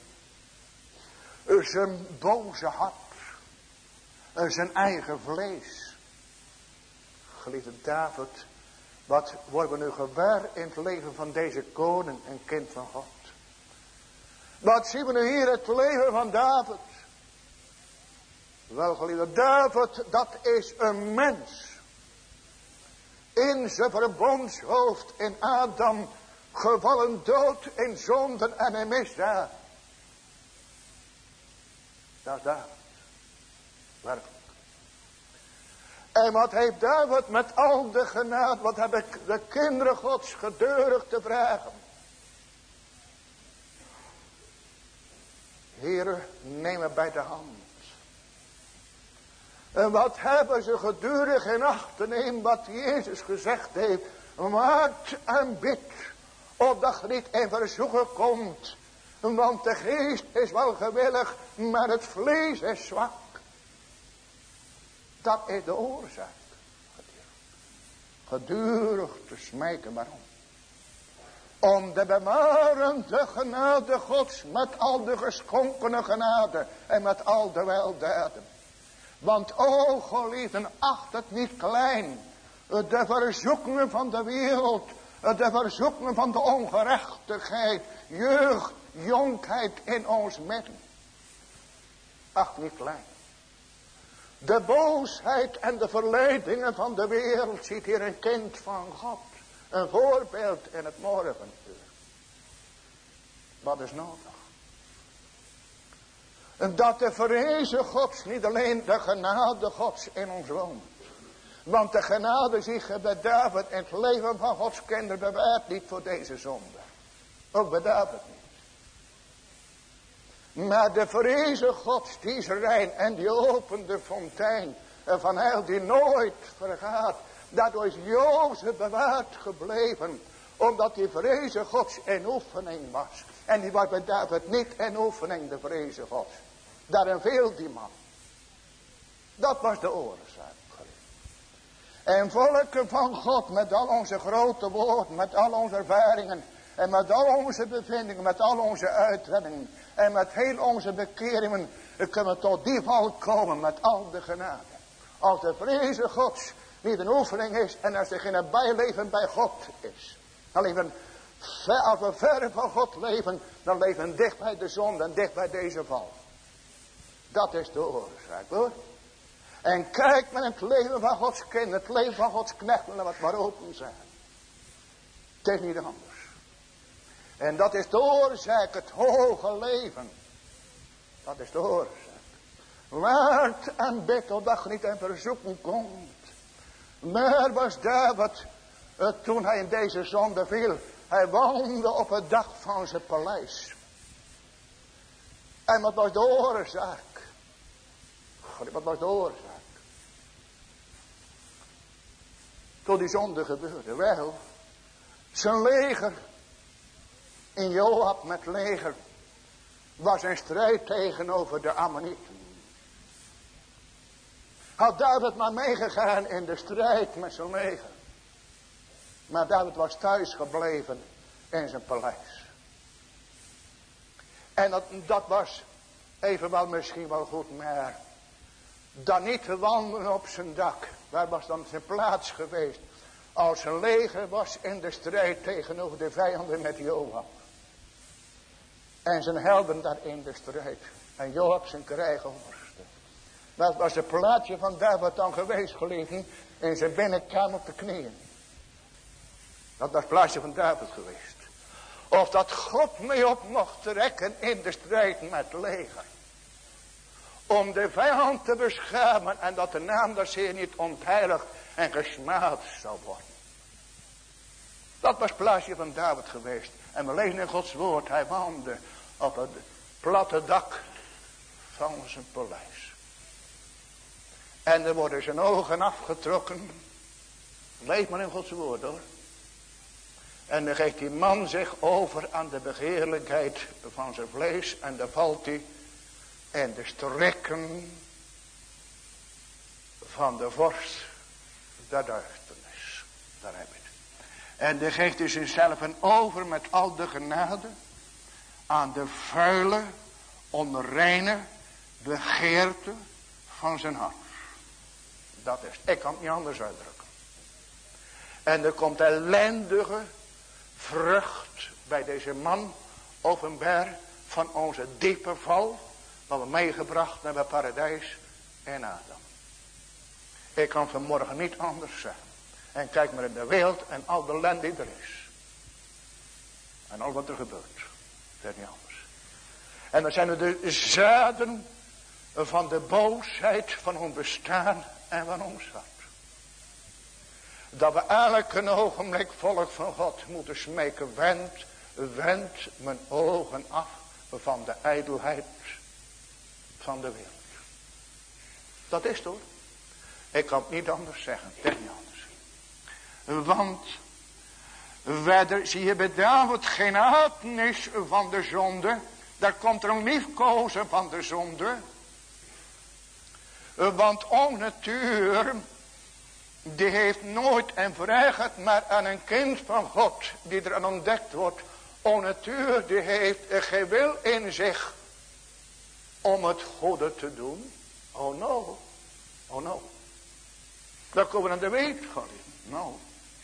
[SPEAKER 1] Zijn boze hart. Zijn eigen vlees. Geliefde David, wat worden we nu gewaar in het leven van deze koning en kind van God? Wat zien we nu hier in het leven van David? Wel, geliefde David, dat is een mens. In zijn verbondshoofd in Adam gevallen dood in zonden en in misdaad. Dat is David. Werkelijk. En wat heeft David met al de genade, wat hebben de kinderen Gods gedurigd te vragen. Heere, neem me bij de hand. En wat hebben ze gedurig in acht te nemen wat Jezus gezegd heeft. Waakt en bid, opdat je niet in verzoeken komt. Want de geest is wel gewillig, maar het vlees is zwak. Dat is de oorzaak. Gedurig te smeken, waarom? Om de bewarende genade Gods met al de geschonkene genade en met al de weldaden. Want o geliefden, acht het niet klein. De verzoekingen van de wereld, de verzoekingen van de ongerechtigheid, jeugd, jonkheid in ons midden. Acht niet klein. De boosheid en de verleidingen van de wereld ziet hier een kind van God. Een voorbeeld in het morgenuur. Wat is nodig? En dat de vrezen Gods niet alleen de genade Gods in ons woont. Want de genade zich bij David in het leven van Gods kinderen bewaart niet voor deze zonde. Ook bij David niet. Maar de vrezen Gods die is rein en die opent de fontein van heil die nooit vergaat. Daardoor is Jozef bewaard gebleven. Omdat die vrezen Gods in oefening was. En die was bij David niet in oefening, de vrezen Gods. Daarin veel die man. Dat was de oorzaak. En volken van God met al onze grote woorden, met al onze ervaringen. En met al onze bevindingen, met al onze uitreddingen. En met heel onze bekeringen kunnen we tot die val komen met al de genade. Als de vrezen Gods niet een oefening is en als er geen bijleven bij God is. Dan leven, als we ver van God leven, dan leven we dicht bij de zonde en dicht bij deze val. Dat is de oorzaak hoor. En kijk met het leven van Gods kind, het leven van Gods knechten, laat het maar open zijn. Het is niet anders. En dat is de oorzaak, het hoge leven. Dat is de oorzaak. Waart en bid, opdat je niet in verzoeking komt. Maar was David, uh, toen hij in deze zonde viel, hij woonde op het dak van zijn paleis. En wat was de oorzaak? Wat was de oorzaak? Tot die zonde gebeurde. Wel, zijn leger, in Joab met leger, was een strijd tegenover de Ammonieten. Had David maar meegegaan in de strijd met zijn leger. Maar David was thuis gebleven in zijn paleis. En dat, dat was evenwel misschien wel goed, maar dan niet te wandelen op zijn dak. Waar was dan zijn plaats geweest? Als zijn leger was in de strijd tegenover de vijanden met Joab. En zijn helden daar in de strijd. En Joab zijn krijgshorsten. Wat was het plaatsje van David dan geweest, geliefden? In zijn binnenkamer op de knieën. Dat was het plaatsje van David geweest. Of dat God mee op mocht trekken in de strijd met het leger. Om de vijand te beschermen en dat de naam der Heer niet ontheiligd en gesmaad zou worden. Dat was het plaatsje van David geweest. En we lezen in Gods woord, hij woonde op het platte dak van zijn paleis. En er worden zijn ogen afgetrokken. Lees maar in Gods woord hoor. En dan geeft die man zich over aan de begeerlijkheid van zijn vlees. En dan valt hij in de strikken van de vorst der duisternis. Daar heb je het. En dan geeft hij zichzelf over met al de genade aan de vuile, onreine begeerte van zijn hart. Dat is het. Ik kan het niet anders uitdrukken. En er komt ellendige vrucht bij deze man openbaar van onze diepe val. Wat we meegebracht hebben paradijs en Adam. Ik kan vanmorgen niet anders zeggen. En kijk maar in de wereld en al de ellende die er is. En al wat er gebeurt. Dat is niet anders. En dan zijn er de zaden van de boosheid van ons bestaan en van ons hart. Dat we elk ogenblik volk van God moeten smeken. Wend, wend mijn ogen af van de ijdelheid van de wereld. Dat is het hoor. Ik kan het niet anders zeggen. Het is niet anders. Want verder zie je bij David geen hardnis van de zonde. Daar komt er een liefkozen van de zonde. Want onnatuur, die heeft nooit en vraagt maar aan een kind van God die er aan ontdekt wordt. Onnatuur, die heeft geen wil in zich om het goede te doen. Oh no, oh no. Dan komen we aan de weetgalling. Nou.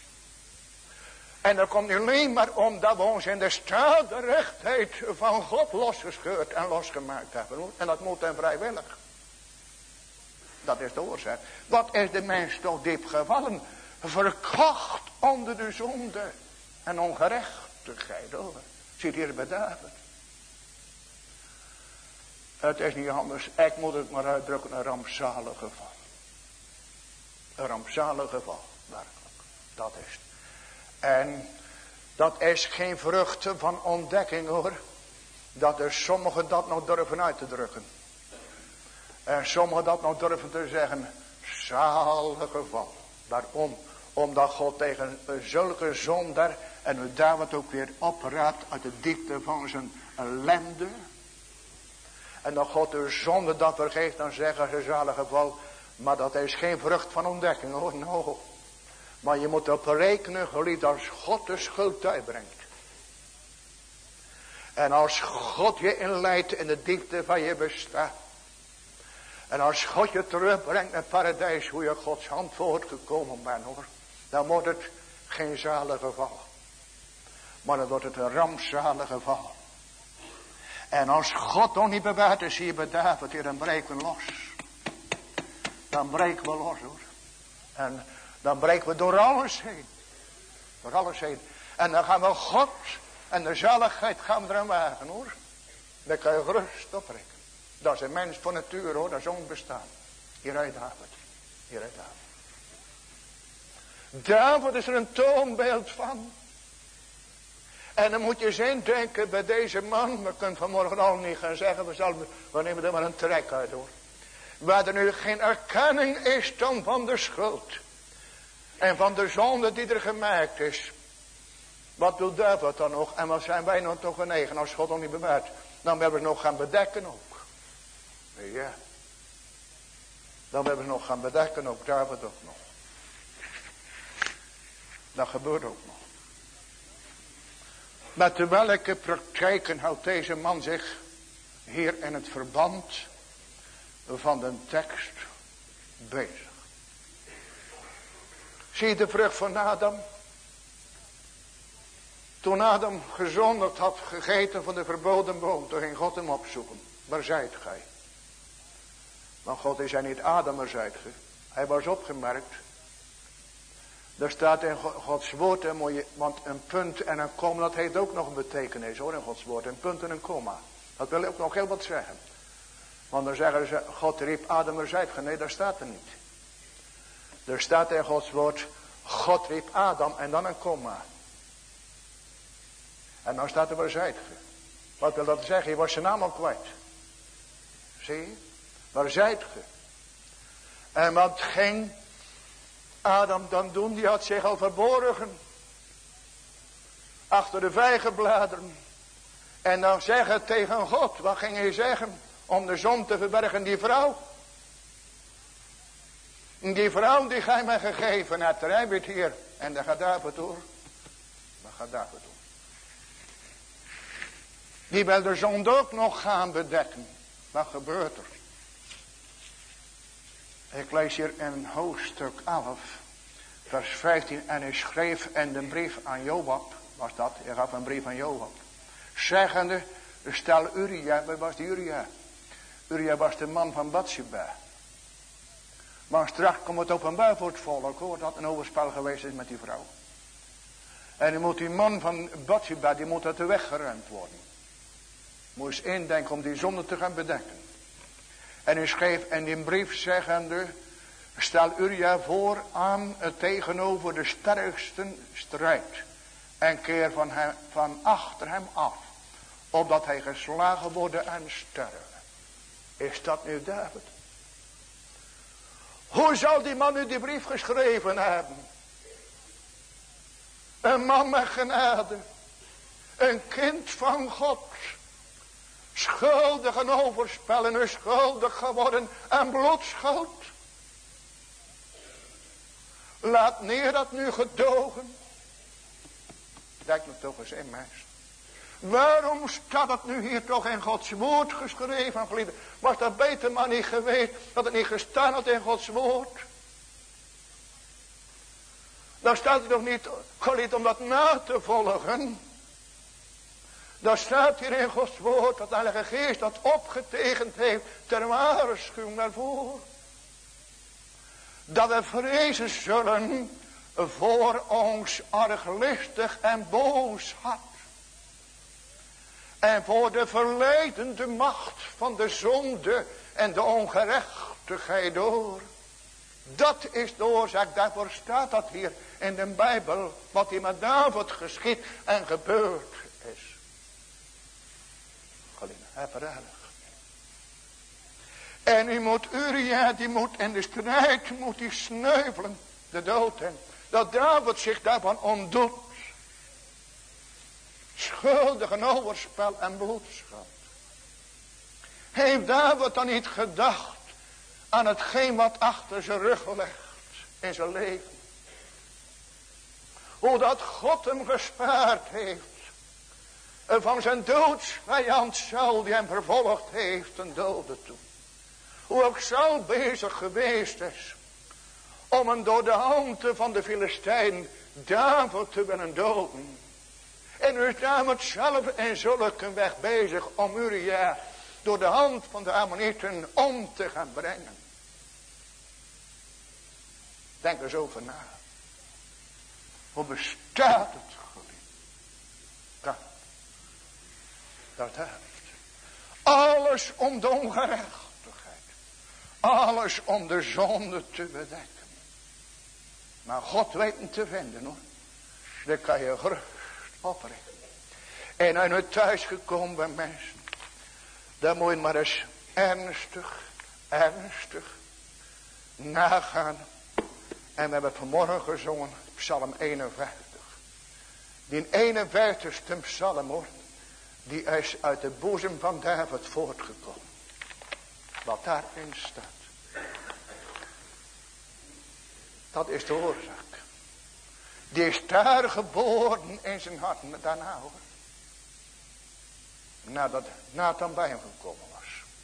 [SPEAKER 1] En dat komt niet alleen maar omdat we ons in de staatsrechtheid van God losgescheurd en losgemaakt hebben. En dat moet dan vrijwillig. Dat is de oorzaak. Wat is de mens toch diep gevallen? Verkocht onder de zonde en ongerechtigheid. Oh, zit hier bij David. Het is niet anders. Ik moet het maar uitdrukken. Een rampzalig geval. Een rampzalig geval. Werkelijk. Dat is het. En dat is geen vrucht van ontdekking hoor. Dat er sommigen dat nog durven uit te drukken. En sommigen dat nog durven te zeggen. Zalig geval. Waarom? Omdat God tegen zulke zondaar. En u David ook weer opraadt uit de diepte van zijn ellende. En dat God de zonde dat vergeeft. Dan zeggen ze zalig geval. Maar dat is geen vrucht van ontdekking hoor. No. Maar je moet op rekenen geliefd als God de schuld uitbrengt. En als God je inleidt in de diepte van je bestaan. En als God je terugbrengt naar het paradijs. Hoe je Gods hand voortgekomen bent hoor. Dan wordt het geen zalig geval. Maar dan wordt het een rampzalig geval. En als God nog niet bewaart is hier bij David. Hier, dan breken we los. Dan breken we los hoor. En dan breken we door alles heen. Door alles heen. En dan gaan we God en de zaligheid gaan we eraan wagen hoor. Daar kan je gerust op rekenen. Dat is een mens van natuur hoor. Dat is onbestaan. Hieruit David. Hieruit David. David is er een toonbeeld van. En dan moet je eens indenken bij deze man. We kunnen vanmorgen al niet gaan zeggen. We, zullen, we nemen er maar een trek uit hoor. Waar er nu geen erkenning is dan van de schuld. En van de zonde die er gemaakt is. Wat doet David dan nog? En wat zijn wij nog toch genegen als God nog niet bewaart? Dan willen we nog gaan bedekken ook. Ja. Dan willen we nog gaan bedekken ook. David ook nog. Dat gebeurt ook nog. Met welke praktijken houdt deze man zich hier in het verband van de tekst bezig? Zie je de vrucht van Adam? Toen Adam gezondigd had gegeten van de verboden boom. Toen ging God hem opzoeken. Waar zijt gij? Want God is hij niet Adam, waar zijt gij? Hij was opgemerkt. Daar staat in Gods woord. Want een punt en een komma. Dat heeft ook nog een betekenis hoor in Gods woord. Een punt en een komma. Dat wil ook nog heel wat zeggen. Want dan zeggen ze. God riep Adam, waar zijt gij? Nee, dat staat er niet. Er staat in Gods woord. God riep Adam en dan een komma. En dan staat er waar zijt ge. Wat wil dat zeggen? Je was zijn naam al kwijt. Zie je? Waar zijt ge? En wat ging Adam dan doen? Die had zich al verborgen. Achter de vijgenbladeren. En dan zeggen tegen God. Wat ging hij zeggen? Om de zon te verbergen. Die vrouw. Die vrouw die gij mij gegeven hebt. Daar heb je het hier. En daar gaat David door. Daar gaat David door. Die wil de zonde ook nog gaan bedekken. Wat gebeurt er? Ik lees hier in hoofdstuk elf. Vers vijftien. En hij schreef in de brief aan Joab. Was dat? Hij gaf een brief aan Joab. Zeggende. Stel Uria. Waar was die Uria? Uria was de man van Bathsheba. Maar straks komt het openbaar voor het volk hoor. Dat een overspel geweest is met die vrouw. En dan moet die man van Bathsheba, die moet uit de weg gerend worden. Moet eens indenken om die zonde te gaan bedekken. En hij schreef in die brief zeggende, stel Uria voor aan het tegenover de sterkste strijd. En keer van, hem, van achter hem af. Opdat hij geslagen worden en sterven. Is dat nu David? Hoe zal die man nu die brief geschreven hebben? Een man met genade. Een kind van God. Schuldig en overspellen. En schuldig geworden. En bloedschuld. Laat neer dat nu gedogen. Denk me toch eens in, mensen. Waarom staat het nu hier toch in Gods woord geschreven, geliefde? Was dat beter maar niet geweest dat het niet gestaan had in Gods woord? Dan staat het toch niet, geliefde, om dat na te volgen. Dan staat hier in Gods woord dat de Heilige Geest dat opgetekend heeft ter waarschuwing daarvoor. Dat we vrezen zullen voor ons arglistig en boos hart. En voor de verleidende macht van de zonde en de ongerechtigheid door. Dat is de oorzaak, daarvoor staat dat hier in de Bijbel. Wat hier met David geschied en gebeurd is. Geliefde, heb er erg. En die moet Uria, die moet in de strijd, moet die sneuvelen, de dood in. Dat David zich daarvan ontdoet. Schuldig en overspel en bloedschuld. Heeft David dan niet gedacht aan hetgeen wat achter zijn rug ligt in zijn leven? Hoe dat God hem gespaard heeft. Van zijn doodsvijand Saul die hem vervolgd heeft een dode toe. Hoe ook Saul bezig geweest is om hem door de handen van de Filistijn David te willen doden. En nu is David zelf in zulke weg bezig om Uria door de hand van de Ammonieten om te gaan brengen. Denk er eens over na. Hoe bestaat het, geliefd? Dat, dat heeft. Alles om de ongerechtigheid. Alles om de zonde te bedekken. Maar God weet hem te vinden, hoor. Dan kan je gerust oprichten. En als je thuis gekomen bent, mensen. Dan moet je maar eens ernstig, ernstig nagaan. En we hebben vanmorgen gezongen Psalm eenenvijftig. Die eenenvijftigste psalm, hoor. Die is uit de boezem van David voortgekomen. Wat daarin staat. Dat is de oorzaak. Die is daar geboren in zijn hart. Daarna, hoor. Nadat Nathan bij hem gekomen was.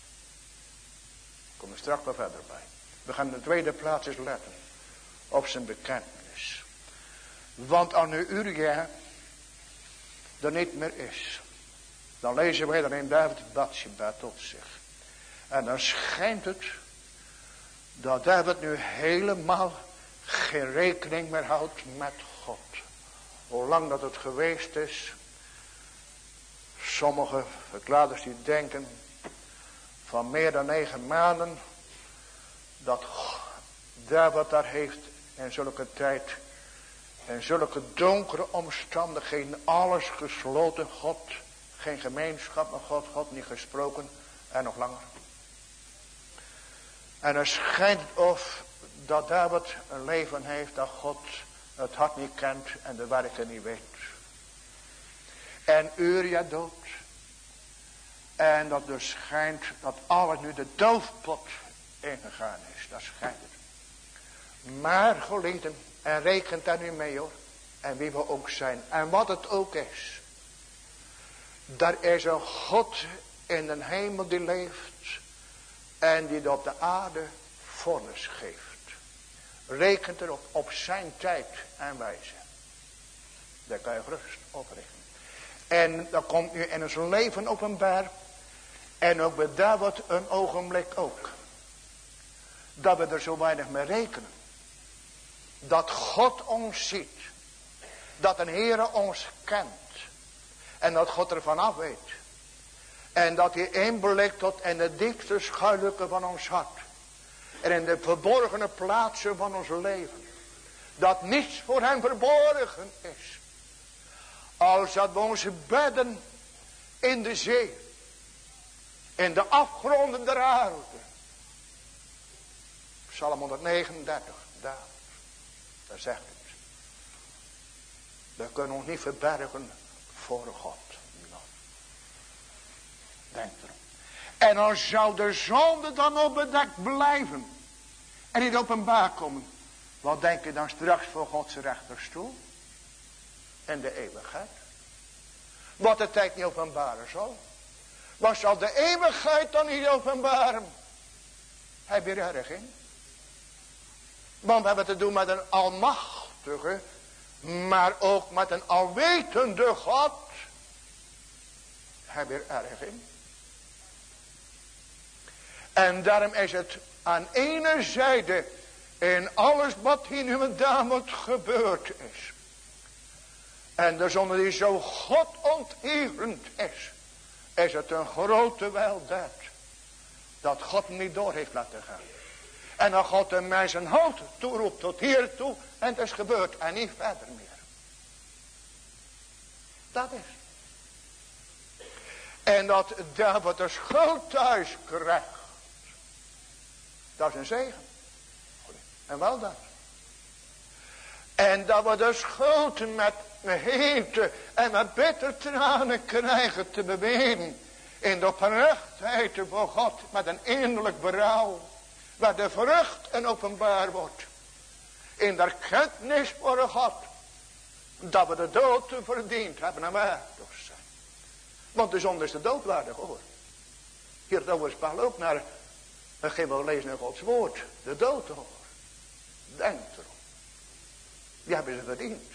[SPEAKER 1] Ik kom er straks wel verder bij. We gaan in de tweede plaats eens letten. Op zijn bekentenis. Want als nu Uria er niet meer is. Dan lezen wij dan in David Bathsheba tot zich. En dan schijnt het. Dat David nu helemaal geen rekening meer houdt met God. Hoe lang dat het geweest is. Sommige verklaarders die denken. Van meer dan negen maanden. Dat David daar heeft. In zulke tijd. In zulke donkere omstandigheden. Alles gesloten. God. Geen gemeenschap met God. God niet gesproken. En nog langer. En er schijnt of dat David een leven heeft dat God het hart niet kent en de werken niet weet. En Uria dood. En dat dus schijnt dat alles nu de doofpot ingegaan is. Dat schijnt het. Maar geliefden, en rekent daar nu mee, hoor. En wie we ook zijn. En wat het ook is. Daar is een God in de hemel die leeft. En die op de aarde vonnis geeft. Rekent erop op zijn tijd en wijze. Daar kan je gerust op rekenen. En dat komt nu in ons leven openbaar. En ook bij David een ogenblik ook. Dat we er zo weinig mee rekenen. Dat God ons ziet. dat een Heere ons kent. En dat God ervan af weet. En dat hij inblikt tot in de diepste schuilhoeken van ons hart. En in de verborgene plaatsen van ons leven. Dat niets voor hem verborgen is. Als dat we onze bedden in de zee. In de afgronden der aarde. Psalm honderdnegenendertig. Daar. Daar zegt het. We kunnen ons niet verbergen voor God. Denk erom. En dan zou de zonde dan onbedekt blijven. En niet openbaar komen. Wat denk je dan straks voor Gods rechterstoel? En de eeuwigheid. Wat de tijd niet openbaren zal. Wat zal de eeuwigheid dan niet openbaren? Heb je er erg in? Want we hebben te doen met een almachtige. Maar ook met een alwetende God. Heb je er erg in? En daarom is het aan ene zijde in alles wat hier nu en daar wat gebeurd is. En de zonde die zo godonterend is. Is het een grote weldaad. Dat God hem niet door heeft laten gaan. En dat God de mensen hout toeroept tot hiertoe. En het is gebeurd en niet verder meer. Dat is. En dat David de schuld thuis krijgt. Dat is een zegen. En wel dat. En dat we de schuld met heete en met bitter tranen krijgen te bewegen. In de oprechtheid voor God met een innerlijk berouw. Waar de vrucht en openbaar wordt. In de kennis voor God. Dat we de dood verdiend hebben en waardig zijn. Want de zonde is de dood waardig hoor. Hier dat we spelen ook naar. Dan gaan we lezen in Gods woord. De dood hoor. Denk erom. Die hebben ze verdiend.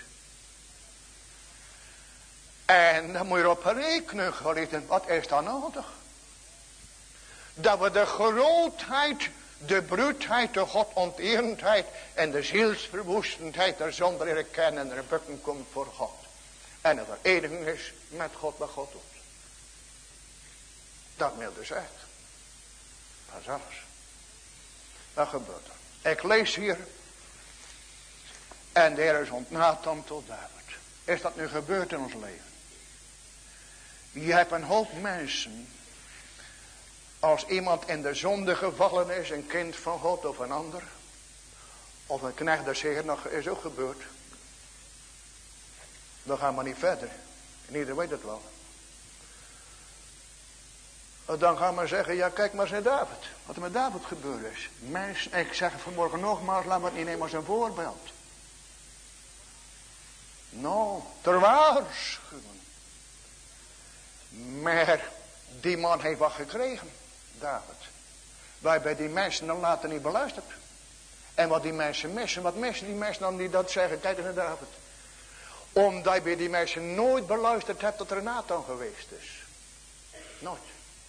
[SPEAKER 1] En dan moet je erop rekenen geliefden. Wat is dan nodig? Dat we de grootheid, de bruutheid, de godonterendheid en de zielsverwoestendheid der zonde leren kennen en er bukken komt voor God. En de vereniging is met God wat God doet. Dat wil dus echt. Dat is alles. Wat gebeurt er? Ik lees hier. En de Heer zond Nathan tot David. Is dat nu gebeurd in ons leven? Je hebt een hoop mensen. Als iemand in de zonde gevallen is. Een kind van God of een ander. Of een knecht des Heer nog is ook gebeurd. Dan gaan we niet verder. En iedereen weet het wel. Dan gaan we zeggen, ja kijk maar eens naar David. Wat er met David gebeurd is. Mensen, ik zeg het vanmorgen nogmaals, laat me het niet nemen als een voorbeeld. Nou, ter waarschuwing. Maar die man heeft wat gekregen, David. Wij bij die mensen dan later niet beluisterd. En wat die mensen missen, wat missen die mensen dan die dat zeggen, kijk eens naar David. Omdat je bij die mensen nooit beluisterd hebt dat er Nathan geweest is. Nooit.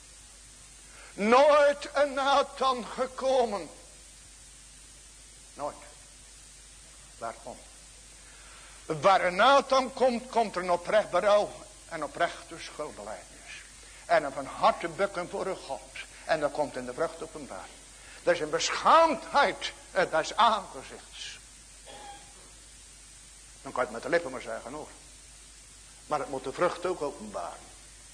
[SPEAKER 1] Nooit een Nathan gekomen. Nooit. Waarom? Waar een Nathan komt, komt er een oprecht berouw en oprechte schuldbelijdenis. En een van harte bukken voor een God. En dat komt in de vrucht openbaar. Dat is een beschaamdheid des aangezichts. Dan kan je het met de lippen maar zeggen hoor. Maar het moet de vrucht ook openbaren.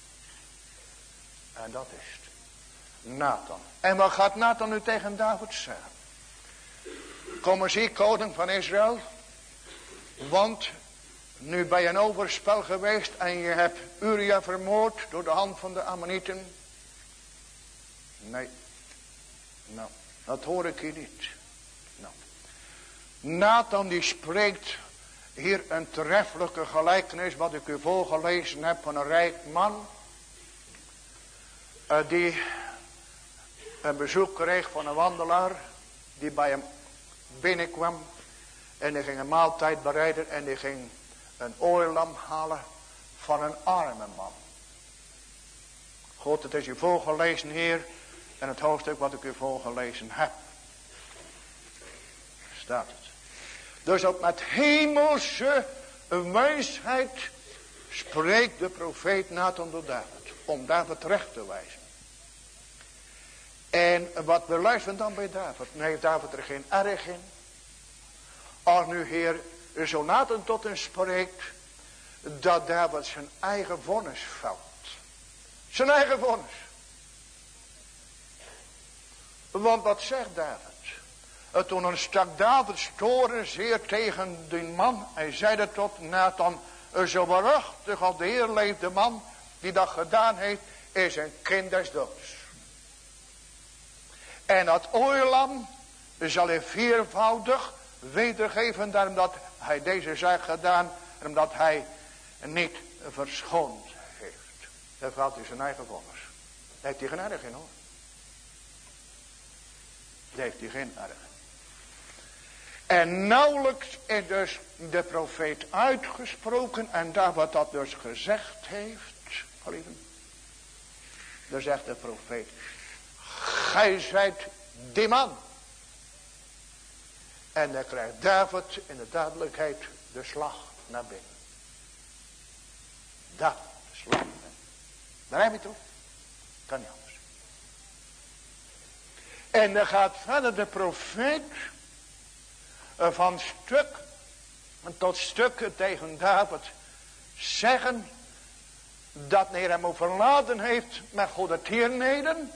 [SPEAKER 1] En dat is het. Nathan. En wat gaat Nathan nu tegen David zeggen? Kom eens hier, koning van Israël. Want nu ben je een overspel geweest en je hebt Uria vermoord door de hand van de Ammonieten. Nee. Nou, dat hoor ik hier niet. Nou. Nathan die spreekt hier een treffelijke gelijkenis wat ik u voorgelezen heb van een rijk man. Uh, die een bezoek kreeg van een wandelaar die bij hem binnenkwam. En die ging een maaltijd bereiden en die ging een oorlam halen van een arme man. God, het is u voorgelezen hier en het hoofdstuk wat ik u voorgelezen heb. Staat het. Dus ook met hemelse een wijsheid spreekt de profeet Nathan tot David. Om David terecht te wijzen. En wat beluisteren dan bij David? Nu heeft David er geen erg in. Als nu Heer zo Nathan tot hem spreekt. Dat David zijn eigen vonnis velt. Zijn eigen vonnis. Want wat zegt David? Toen een stak David storen zeer tegen die man. Hij zeide tot Nathan. Zo waarachtig als de Heer leeft, de man die dat gedaan heeft. Is een kind des doods. En dat oorlam zal hij viervoudig wedergeven. Daarom dat hij deze zaak gedaan. En omdat hij niet verschoond heeft. Dat valt hij zijn eigen vonnis. Daar heeft hij geen erg in hoor. Daar heeft hij geen erg in. En nauwelijks is dus de profeet uitgesproken. En daar wat dat dus gezegd heeft. Geliefden. Dan zegt de profeet. Gij zijt die man. En dan krijgt David in de dadelijkheid de slag naar binnen. Dat, de slag naar binnen. Daar heb je toe. Kan niet anders. En dan gaat verder de profeet van stuk tot stuk tegen David zeggen dat hij hem overladen heeft met goede tierenheden.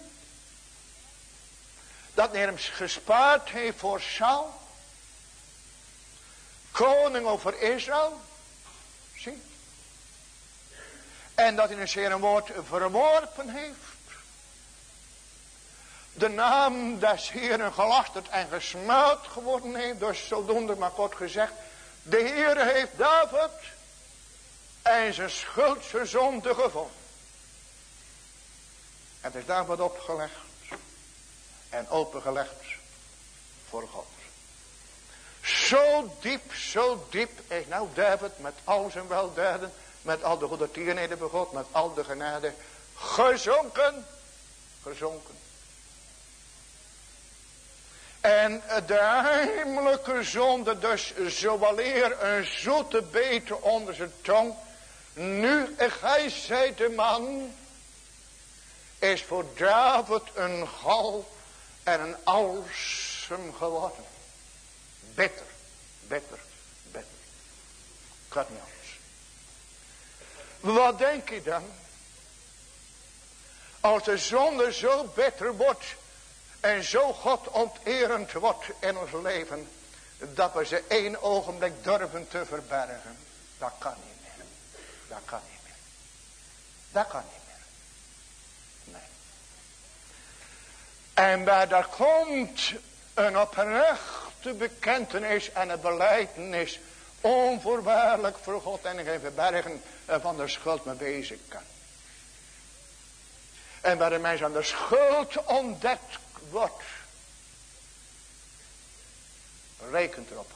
[SPEAKER 1] Dat hij hem gespaard heeft voor Saul. Koning over Israël. Zie. En dat hij een zeer een woord verworpen heeft. De naam des Heeren gelasterd en gesmuild geworden heeft. Dus zodoende maar kort gezegd. De Heer heeft David en zijn schuld, zijn zonde gevonden. Het is David opgelegd. En opengelegd voor God. Zo diep, zo diep is nou David met al zijn weldaden. Met al de goede tierenheden bij God. Met al de genade. Gezonken. Gezonken. En de heimelijke zonde dus zowaleer een zoete bete onder zijn tong. Nu gij zijt de man. Is voor David een gal en een alsem geworden. Bitter, bitter, bitter. Kan niet anders. Wat denk je dan? Als de zonde zo bitter wordt en zo God onterend wordt in ons leven, dat we ze één ogenblik durven te verbergen. Dat kan niet meer. Dat kan niet meer. Dat kan niet meer. Nee. En waar daar komt een oprechte bekentenis en een belijdenis onvoorwaardelijk voor God en geen verbergen van de schuld mee bezig kan. En waar de mens aan de schuld ontdekt wordt. Rekent erop.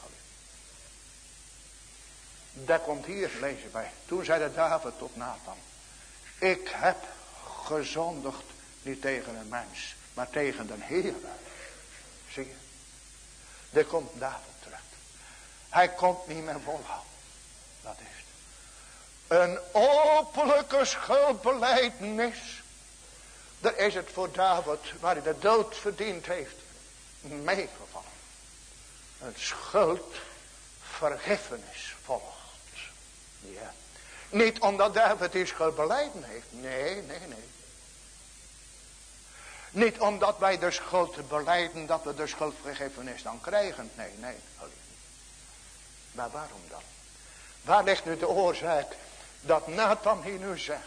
[SPEAKER 1] Dat komt hier, lezen wij. Toen zei David tot Nathan. Ik heb gezondigd niet tegen een mens, maar tegen de Heer. Zie je. Daar komt David terecht. Hij komt niet meer volhouden. Dat is het. Een openlijke schuldbelijdenis. Daar is het voor David, waar hij de dood verdiend heeft, meegevallen. Een schuldvergiffenis volgt. Ja. Niet omdat David die schuld belijden heeft. Nee, nee, nee. Niet omdat wij de schuld belijden dat we de schuldvergiffenis dan krijgen. Nee, nee. Maar waarom dan? Waar ligt nu de oorzaak dat Nathan hier nu zegt.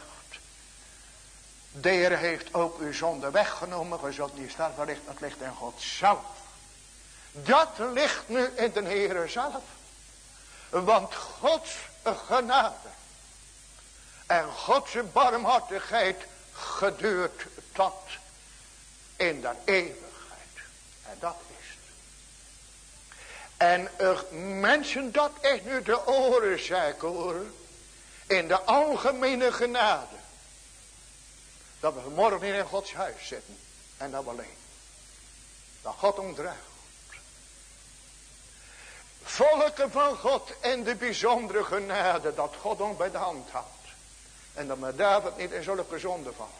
[SPEAKER 1] De Heer heeft ook uw zonde weggenomen. Je zult niet sterven ligt, dat ligt in God zelf. Dat ligt nu in de Heer zelf. Want Gods genade en Gods barmhartigheid geduurt tot in de eeuwigheid. En dat is het. En uh, mensen, dat is nu de oorzaak hoor. In de algemene genade. Dat we vanmorgen hier in Gods huis zitten. En dat we alleen. Dat God omdraagt. volken van God en de bijzondere genade dat God ons bij de hand had. En dat met David niet in zulke zonde vallen.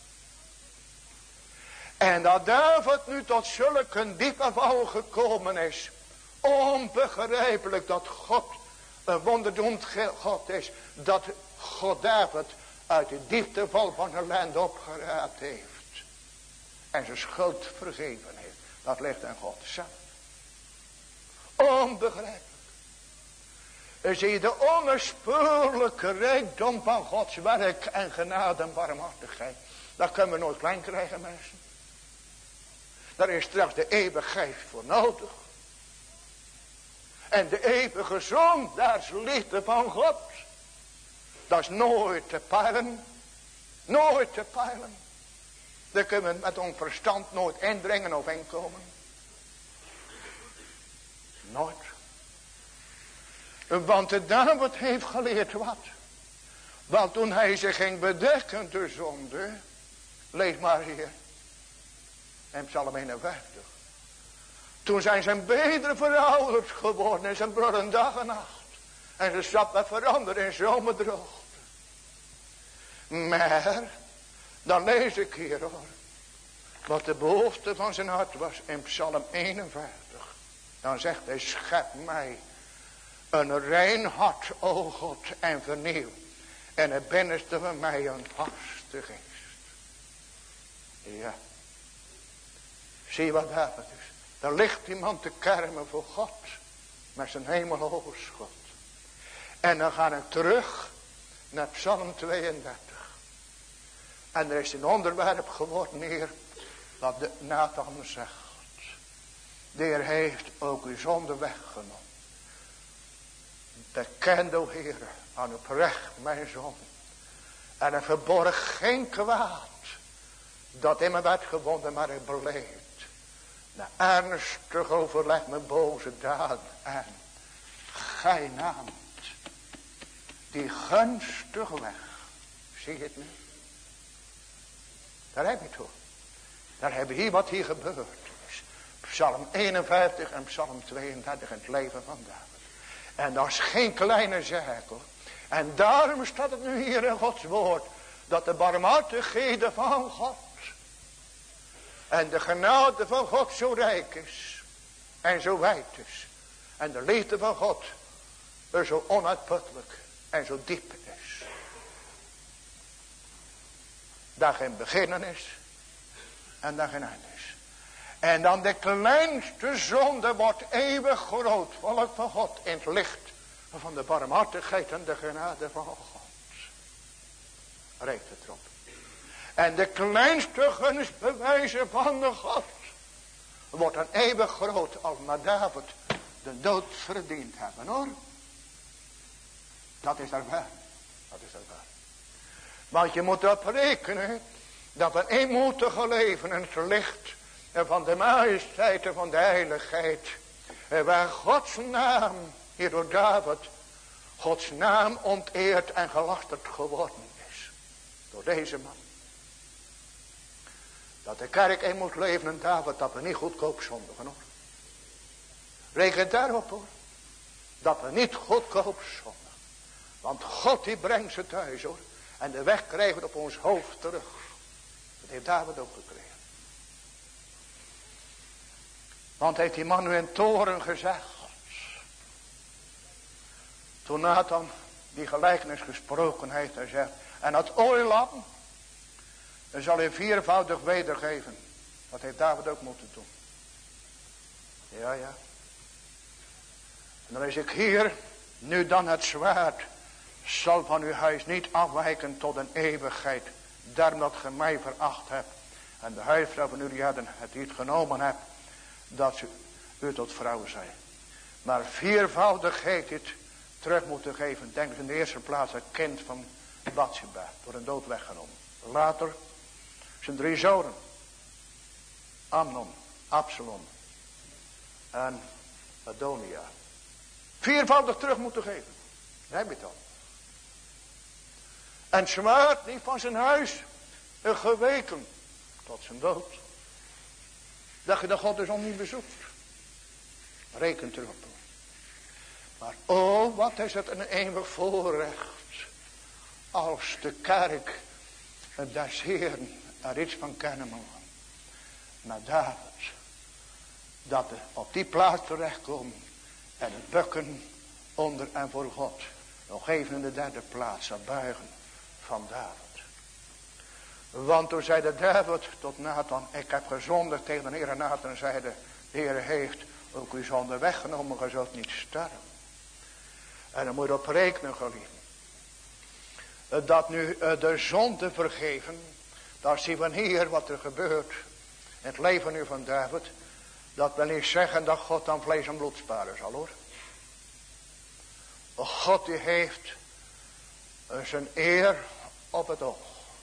[SPEAKER 1] En dat David nu tot zulke diepe val gekomen is. Onbegrijpelijk dat God een wonderdoend God is. Dat God David uit de diepteval van ellende opgeraapt heeft. En zijn schuld vergeven heeft. Dat ligt aan God zelf. Onbegrijpelijk. Dan zie je de onnespeurlijke rijkdom van Gods werk en genade en barmhartigheid. Dat kunnen we nooit klein krijgen, mensen. Daar is straks de eeuwigheid voor nodig. En de eeuwige zondaarsliefde van God. Dat is nooit te peilen. Nooit te peilen. Daar kunnen we met ons verstand nooit indringen of inkomen. Nooit. Want de David heeft geleerd wat. Want toen hij zich ging bedekken de zonde. Lees maar hier. In Psalm eenenvijftig. Toen zijn zijn bederen verouderd geworden. En zijn broden dag en nacht. En ze stappen veranderen in zomerdroogte. Maar. Dan lees ik hier hoor. Wat de behoefte van zijn hart was. In Psalm eenenvijftig. Dan zegt hij. Schep mij. Een rein hart, o God, en vernieuw. En het binnenste van mij een vaste geest. Ja. Zie je wat David is. Daar ligt iemand te kermen voor God. Met zijn hemelhoge schot. En dan ga ik terug naar Psalm tweeëndertig. En er is een onderwerp geworden hier. Wat de Nathan zegt. De Heer heeft ook uw zonde weggenomen. Bekend, o Heere, aan uw recht mijn zoon. En er verborg geen kwaad. Dat in me werd gewonnen, maar ik beleed. Na ernstig overleg mijn boze daad. En gij naamt die gunstige weg. Zie je het nu? Daar heb je het hoor. Daar heb je hier wat hier gebeurd is. Psalm eenenvijftig en Psalm tweeëndertig in het leven van David. En dat is geen kleine zaak hoor. En daarom staat het nu hier in Gods woord. Dat de barmhartigheden van God. En de genade van God zo rijk is. En zo wijd is. En de liefde van God. Er zo onuitputtelijk. En zo diep is. Dat geen beginnen is. En dat geen einde is. En dan de kleinste zonde wordt eeuwig groot. Volk van God in het licht van de barmhartigheid en de genade van God. Reekt het erop. En de kleinste gunstbewijzen van de God. Wordt dan eeuwig groot als maar David de dood verdiend hebben hoor. Dat is daar waar. Dat is daar waar. Want je moet op rekenen. Dat een eenmoedige leven in het licht. En van de majesteit en van de heiligheid. En waar Gods naam, hier door David, Gods naam onteerd en gelasterd geworden is. Door deze man. Dat de kerk in moet leven en David, dat we niet goedkoop zondigen hoor. Reken daarop hoor. Dat we niet goedkoop zondigen. Want God die brengt ze thuis hoor. En de weg krijgen we op ons hoofd terug. Dat heeft David ook gekregen. Want heeft die man nu in toren gezegd. Toen Nathan die gelijkenis gesproken heeft. Hij zegt. En het oorlam. Dan zal hij viervoudig wedergeven. Dat heeft David ook moeten doen. Ja ja. En dan is ik hier. Nu dan het zwaard. Zal van uw huis niet afwijken tot een eeuwigheid. Daarom dat ge mij veracht hebt. En de huisvrouw van Uriaden het niet genomen hebt. Dat ze u tot vrouw zijn. Maar viervoudig heeft het terug moeten geven. Denk in de eerste plaats het kind van Batsheba. Door een dood weggenomen. Later zijn drie zonen. Amnon, Absalom en Adonia. Viervoudig terug moeten geven. Daar heb je het al. En zwaard niet van zijn huis geweken tot zijn dood. Dat je de God dus al niet bezoekt. Rekent erop. Maar oh, wat is het een eeuwig voorrecht. Als de kerk des Heeren er iets van kennen mogen. Naar David. Dat er op die plaats terechtkomt. En het bukken onder en voor God. Nog even in de derde plaats zal buigen van David. Want toen zei de David tot Nathan. Ik heb gezondigd tegen de Heer. En Nathan zei de Heer heeft ook uw zonde weggenomen. Je zult niet sterven. En dan moet je op rekenen geliefd. Dat nu de zonde vergeven. Dat zie van hier wat er gebeurt. In het leven nu van David. Dat wil niet zeggen dat God dan vlees en bloed sparen zal hoor. God die heeft zijn eer op het oog.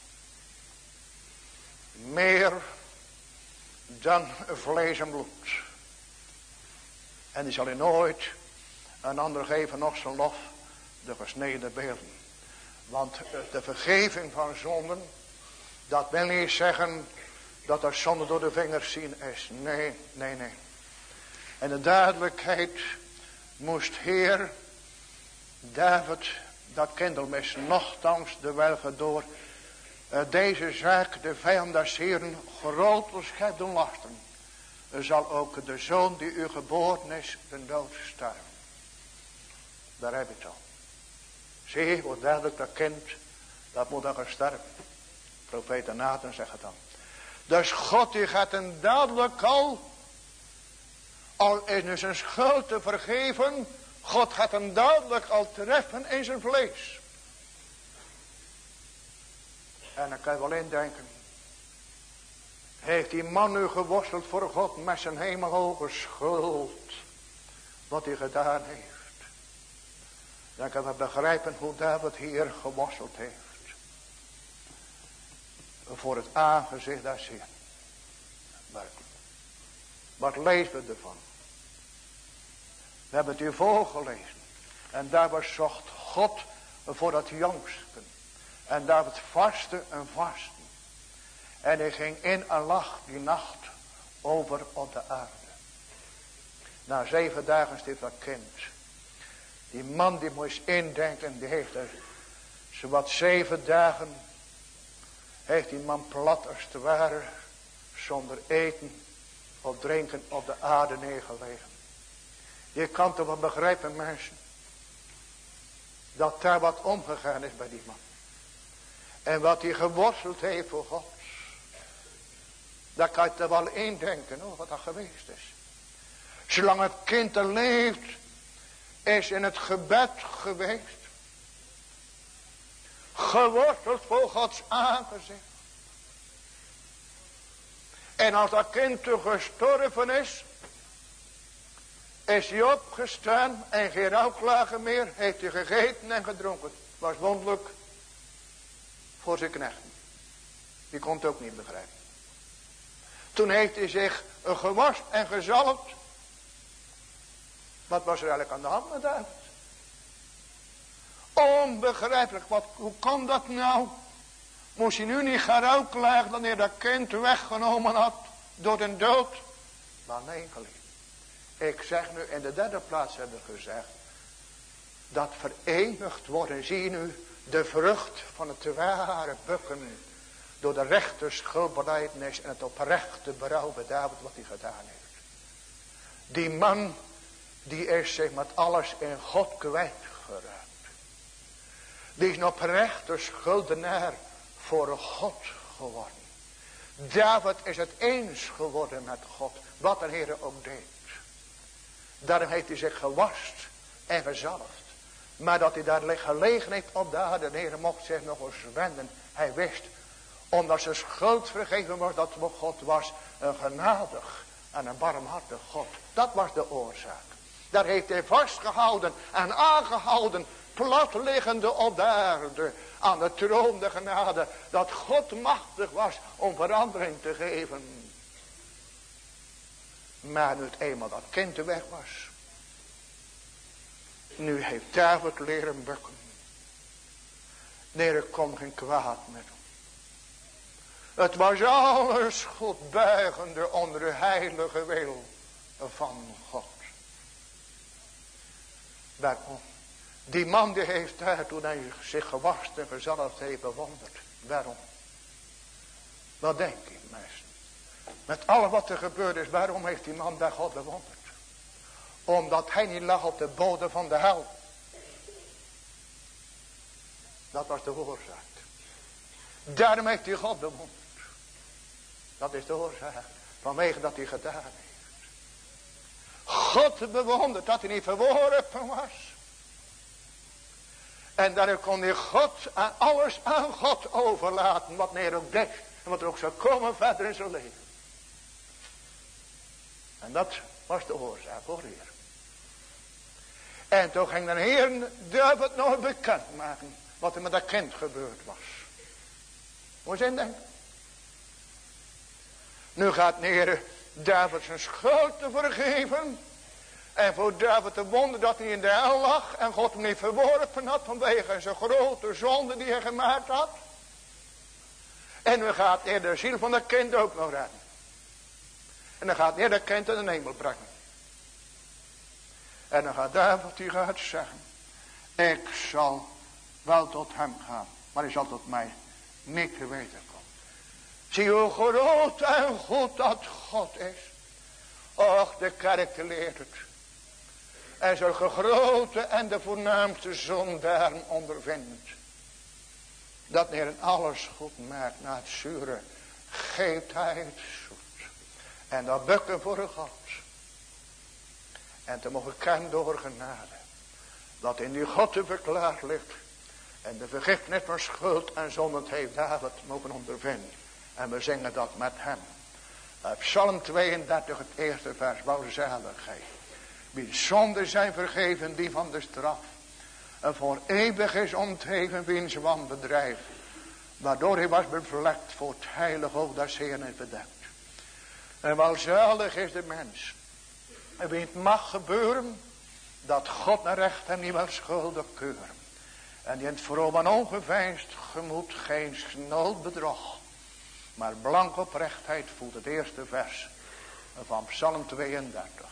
[SPEAKER 1] Meer dan vlees en bloed. En die zal hij nooit een ander geven nog zijn lof. De gesneden beelden. Want de vergeving van zonden. Dat wil niet zeggen dat er zonde door de vingers zien is. Nee, nee, nee. En de duidelijkheid moest Heer David dat kindelmis nochtans de welge door uh, deze zaak de vijand des Heeren grootelijks gaat doen lasten. Er zal ook de zoon die u geboren is de dood sterven. Daar heb je het al. Zie, wordt duidelijk dat kind, dat moet dan gaan sterven. Profeet Nathan zegt het dan. Dus God die gaat hem duidelijk al, al is nu zijn schuld te vergeven, God gaat hem duidelijk al treffen in zijn vlees. En dan kan je wel indenken. Heeft die man nu geworsteld voor God met zijn hemelhoge schuld. Wat hij gedaan heeft. Dan kan we begrijpen hoe David hier geworsteld heeft. Voor het aangezicht des Heeren. Maar wat lezen we ervan? We hebben het u voorgelezen. En David zocht God voor dat jongsten. En David vastte en vastte. En hij ging in en lag die nacht over op de aarde. Na zeven dagen stierf dat kind. Die man die moest indenken, die heeft er zowat zeven dagen, heeft die man plat als het ware, zonder eten of drinken op de aarde neergelegen. Je kan toch wel begrijpen mensen, dat daar wat omgegaan is bij die man. En wat hij geworsteld heeft voor God. Daar kan je er wel indenken hoor, wat dat geweest is. Zolang het kind er leeft, is in het gebed geweest. Geworsteld voor Gods aangezicht. En als dat kind er gestorven is, is hij opgestaan en geen rouwklagen meer, heeft hij gegeten en gedronken. Was wonderlijk voor zijn knechten. Die kon het ook niet begrijpen. Toen heeft hij zich gewast en gezalfd. Wat was er eigenlijk aan de hand met David? Onbegrijpelijk, wat, hoe kan dat nou? Moest hij nu niet gaan rouwklagen wanneer dat kind weggenomen had door de dood? Maar nee, geliefd. Ik zeg nu, in de derde plaats hebben we gezegd, dat verenigd worden, zie je nu, de vrucht van het ware bukken, door de rechte schuldbelijdenis en het oprechte berouw bij David wat hij gedaan heeft. Die man, die is zich met alles in God kwijtgeraakt. Die is een oprechte schuldenaar voor God geworden. David is het eens geworden met God, wat de Heer ook deed. Daarom heeft hij zich gewast en gezalfd. Maar dat hij daar gelegenheid op de aarde, de Heer mocht zich nog eens wenden. Hij wist, omdat zijn schuld vergeven was, dat God was een genadig en een barmhartig God. Dat was de oorzaak. Daar heeft hij vastgehouden en aangehouden, platliggende op de aarde, aan de troon de genade, dat God machtig was om verandering te geven. Maar nu het eenmaal dat kind er weg was, nu heeft David leren bukken. Nee, er kon geen kwaad met hem. Het was alles goed buigende onder de heilige wil van God. Waarom? Die man die heeft daar toen hij zich gewast en gezalfd heeft bewonderd. Waarom? Wat denk je mensen? Met alles wat er gebeurd is, waarom heeft die man daar God bewonderd? Omdat hij niet lag op de bodem van de hel. Dat was de oorzaak. Daarom heeft hij God bewonderd. Dat is de oorzaak. Vanwege dat hij gedaan heeft. God bewonderd dat hij niet verworpen was. En daarom kon hij God aan alles aan God overlaten. Wat hij ook deed. En wat er ook zou komen verder in zijn leven. En dat was de oorzaak hoor hier. En toen ging de Heer David nog bekend maken. Wat er met dat kind gebeurd was. Hoe zijn denken? Nu gaat de Heer David zijn schuld te vergeven. En voor David te wonder dat hij in de hel lag. En God hem niet verworpen had vanwege zijn grote zonde die hij gemaakt had. En nu gaat de Heer de ziel van dat kind ook nog redden. En dan gaat de Heer dat kind in de hemel brengen. En dan gaat David die gaat zeggen. Ik zal wel tot hem gaan. Maar hij zal tot mij niet te weten komen. Zie hoe groot en goed dat God is. Och, de kerk leert het. En zulke grote en de voornaamste zondaren ondervindend. Dat Heer in alles goed maakt. Na het zure geeft hij het zoet. En dat bukken voor God. En te mogen kennen door genade. Dat in die God te verklaard ligt. En de vergiffenis van schuld en zonde heeft David mogen ondervinden. En we zingen dat met hem. Psalm tweeëndertig, het eerste vers. Welzaligheid. Wie zonden zijn vergeven, die van de straf. En voor eeuwig is ontheven wiens wanbedrijf. Waardoor hij was bevlekt voor het heilige oog des Heeren is bedekt. En welzalig is de mens. En wie het mag gebeuren. Dat God naar recht hem niet wel schuldig keuren. En die in het vroom en ongeveinsd gemoed geen snood bedrog. Maar blank oprechtheid voelt het eerste vers van Psalm tweeëndertig.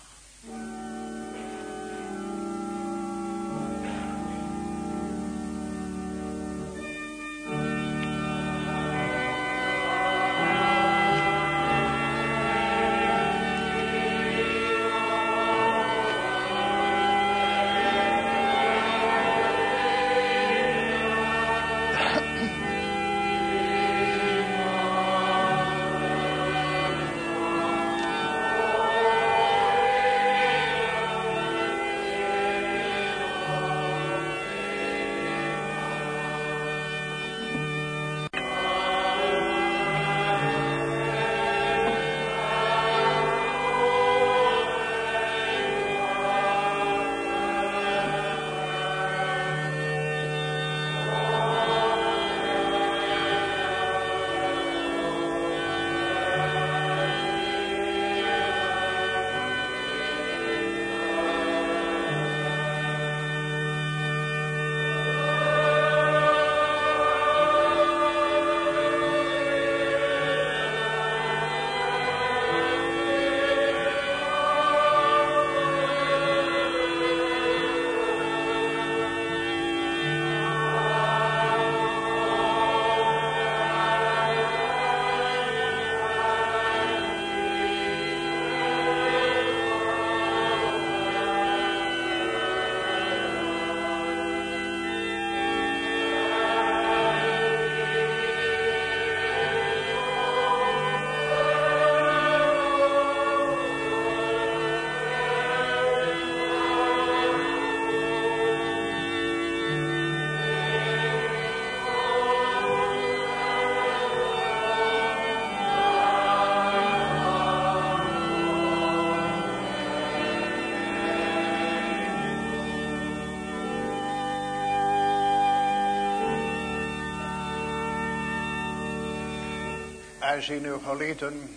[SPEAKER 1] En zie nu gelieden,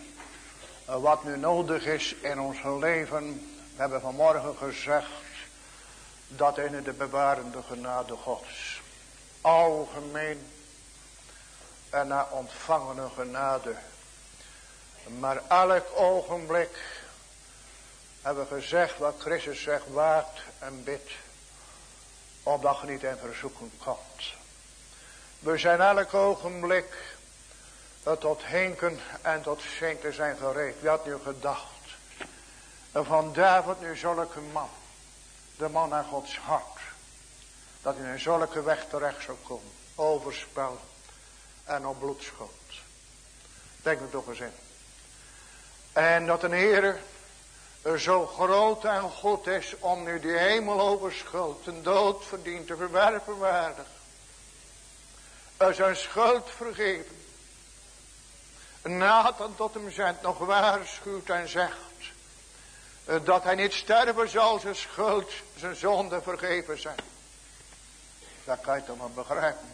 [SPEAKER 1] wat nu nodig is in ons leven. We hebben vanmorgen gezegd, dat in de bewarende genade Gods. Algemeen en na ontvangene genade. Maar elk ogenblik hebben we gezegd wat Christus zegt, waakt en bidt. Opdat je niet in verzoeking komt. We zijn elk ogenblik tot hinken en tot zinken zijn gereed. Wie had nu gedacht? Van David nu zulke man. De man naar Gods hart. Dat hij in een zulke weg terecht zou komen. Overspel en op bloedschuld. Denk er toch eens in. En dat een Heer zo groot en goed is om nu die hemel overschuld, een dood verdient te verwerpen waardig. Er zijn schuld vergeven. Nathan tot hem zendt nog waarschuwt en zegt dat hij niet sterven zal, zijn schuld, zijn zonde vergeven zijn. Dat kan je toch maar begrijpen.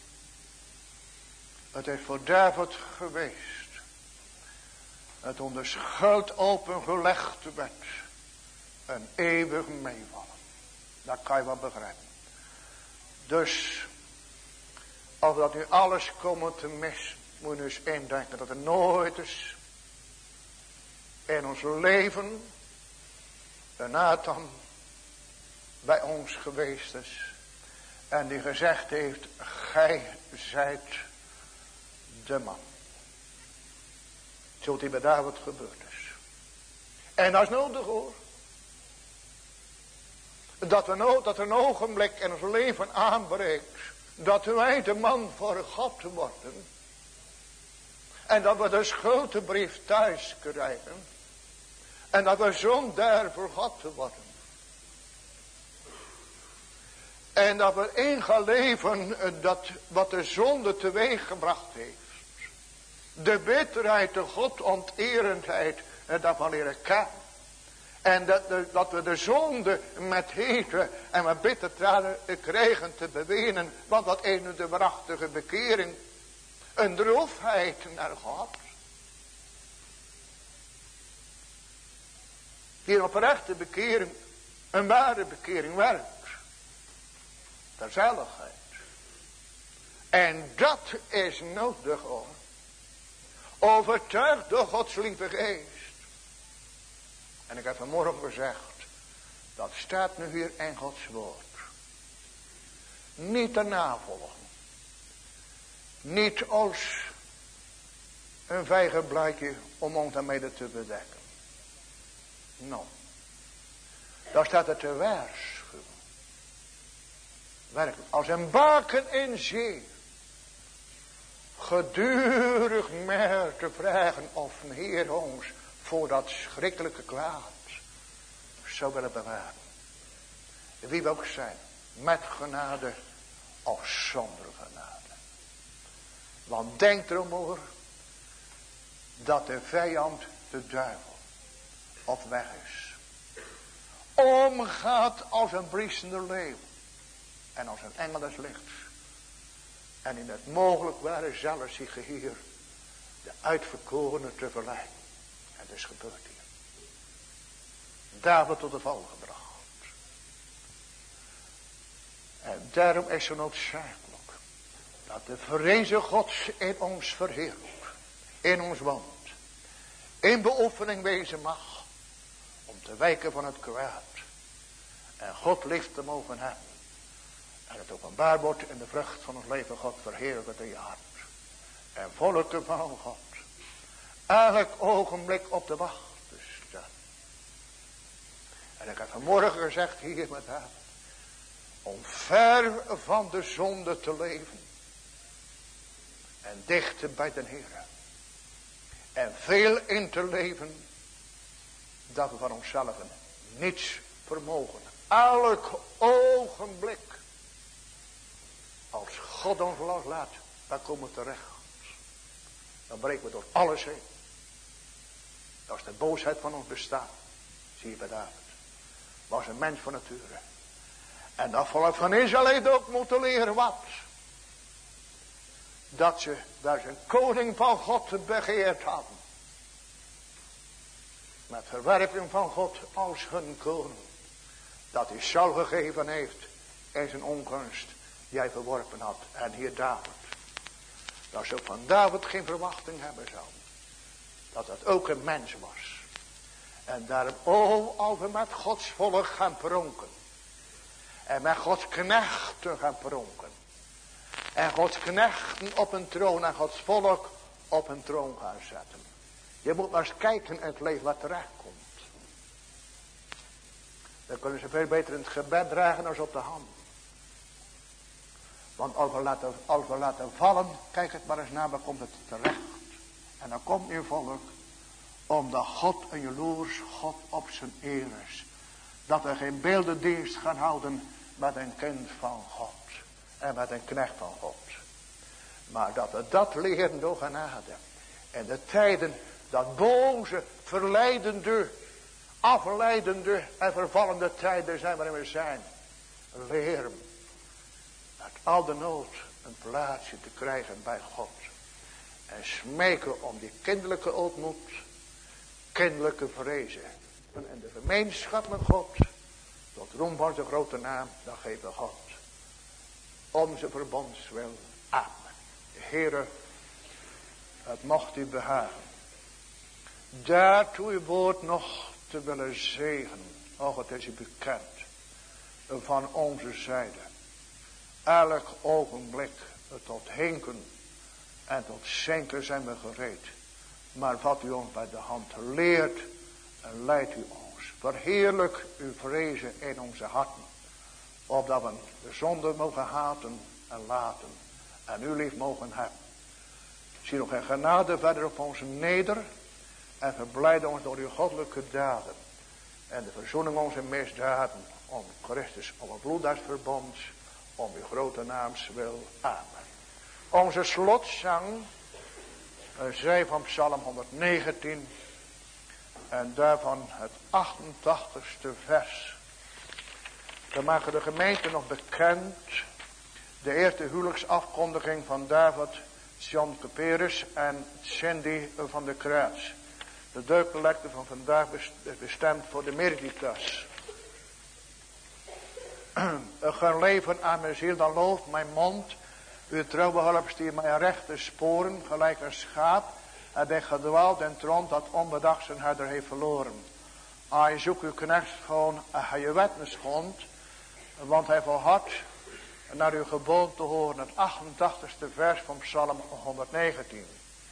[SPEAKER 1] Het is voor David geweest. Het onder schuld opengelegd werd. Een eeuwig meevallen. Dat kan je wel begrijpen. Dus, als we dat nu alles komen te missen, moet je nu eens indenken dat er nooit is in ons leven een Nathan bij ons geweest is. En die gezegd heeft, gij zijt de man. Zult hij bij David gebeurd is. En dat is nodig hoor. Dat, we no, dat er een ogenblik in ons leven aanbreekt. Dat wij de man voor God worden. En dat we de schuldbrief thuis krijgen. En dat we zondaar voor God worden. En dat we in gaan leven dat wat de zonde teweeg gebracht heeft. De bitterheid, de godonterendheid, daarvan leren kennen. En dat, dat we de zonde met hete en met bitter tranen krijgen te bewenen. Want dat is nu de waarachtige bekering. Een droefheid naar God. Die een oprechte bekering, een ware bekering werkt. De zaligheid. En dat is nodig hoor. Overtuigd door Gods lieve geest. En ik heb vanmorgen gezegd. Dat staat nu hier in Gods woord. Niet te navolgen. Niet als een vijgenblaadje om ons daarmee te bedekken. Nou. Daar staat het te waarschuwen. Werkelijk. Als een baken in zee. Gedurig meer te vragen of een Heer ons voor dat schrikkelijke kwaad zou willen bewaren. Wie we ook zijn, met genade of zonder genade. Want denk erom hoor, dat de vijand, de duivel, op weg is. Omgaat als een briesende leeuw en als een engel des lichts. En in het mogelijk waren zelfs zich hier de uitverkorenen te verleiden. En het is gebeurd hier. David tot de val gebracht. En daarom is het noodzakelijk dat de vrezen Gods in ons verheerlijkt. In ons woont. In beoefening wezen mag. Om te wijken van het kwaad. En God lief te mogen hebben. En het openbaar wordt in de vrucht van ons leven God verheerlijkt in je hart. En volken van God. Elk ogenblik op de wacht te staan. En ik heb vanmorgen gezegd hier met haar. Om ver van de zonde te leven. En dichter bij de Heer. En veel in te leven. Dat we van onszelf niets vermogen. Elk ogenblik. Als God ons loslaat, dan komen we terecht. Dan breken we door alles heen. Dat is de boosheid van ons bestaan. Zie je bij David. Was een mens van nature. En dat volk van Israël heeft ook moeten leren wat. Dat ze daar zijn koning van God begeerd hadden. Met verwerping van God als hun koning. Dat hij Saul gegeven heeft in zijn ongunst. Jij verworpen had. En hier David. Dat ze ook van David geen verwachting hebben zouden. Dat dat ook een mens was. En daarom, oh, als we met Gods volk gaan pronken. En met Gods knechten gaan pronken. En Gods knechten op een troon en Gods volk op een troon gaan zetten. Je moet maar eens kijken in het leven wat terecht komt. Dan kunnen ze veel beter in het gebed dragen dan op de hand. Want als we laten, als we laten vallen, kijk het maar eens na, dan komt het terecht. En dan komt uw volk, omdat God een jaloers God op zijn eer is. Dat we geen beeldendienst gaan houden met een kind van God. En met een knecht van God. Maar dat we dat leren door genade. En de tijden dat boze, verleidende, afleidende en vervallende tijden zijn waarin we zijn. Leren met al de nood een plaatsje te krijgen bij God. En smeken om die kinderlijke ootmoed, kinderlijke vrezen. En de gemeenschap met God, tot roem van zijn grote naam, dan geven God. Om zijn verbondswil. Amen. Heere, het mocht u behagen. Daartoe uw woord nog te willen zegenen. Och, het is u bekend. Van onze zijde. Elk ogenblik tot hinken en tot zinken zijn we gereed. Maar wat u ons bij de hand leert en leidt u ons. Verheerlijk uw vrezen in onze harten. Opdat we de zonde mogen haten en laten. En u lief mogen hebben. Zie nog in genade verder op ons neder. En verblijden ons door uw goddelijke daden. En de verzoening onze misdaden. Om Christus, om het bloed des verbonds. Om uw grote naams wil. Amen. Onze slotzang. Zij van Psalm honderdnegentien. En daarvan het achtentachtigste vers. We maken de gemeente nog bekend. De eerste huwelijksafkondiging van David, John Peperus en Cindy van de Kruis. De deugdcollecte van vandaag is bestemd voor de Meriditas. Een leven aan mijn ziel, dan looft mijn mond. Uw trouwe hulp stier mij rechte sporen, gelijk een schaap. Hij ben gedwaald en trond dat onbedacht zijn herder heeft verloren. Hij zoekt uw knecht gewoon, hij je wetten schond. Want hij volhardt naar uw gebod te horen. Het achtentachtigste vers van Psalm honderdnegentien.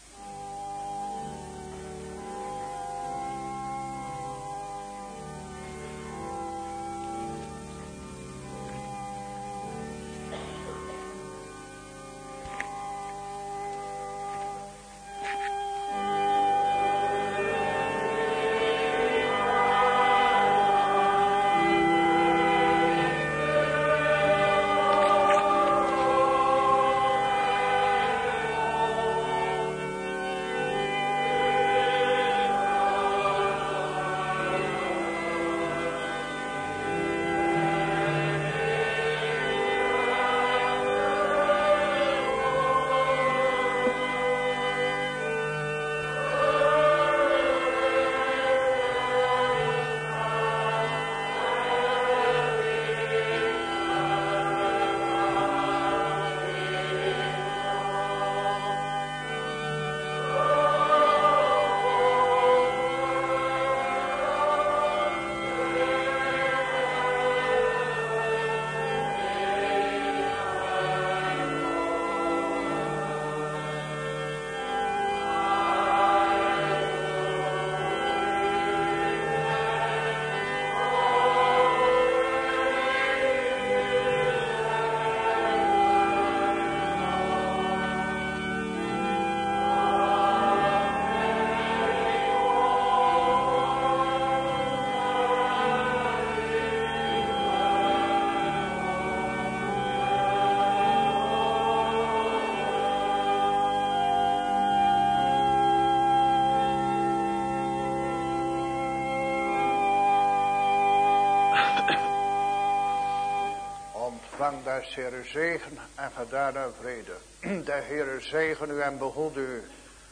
[SPEAKER 1] Ontvang des Heere zegen en gedaan vrede. De Heere zegen u en behoed u.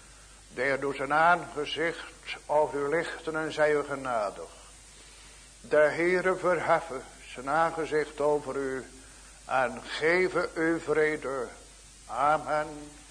[SPEAKER 1] De Heer doet zijn aangezicht over u lichten en zij u genadig. De Heere verheffen zijn aangezicht over u en geven u vrede. Amen.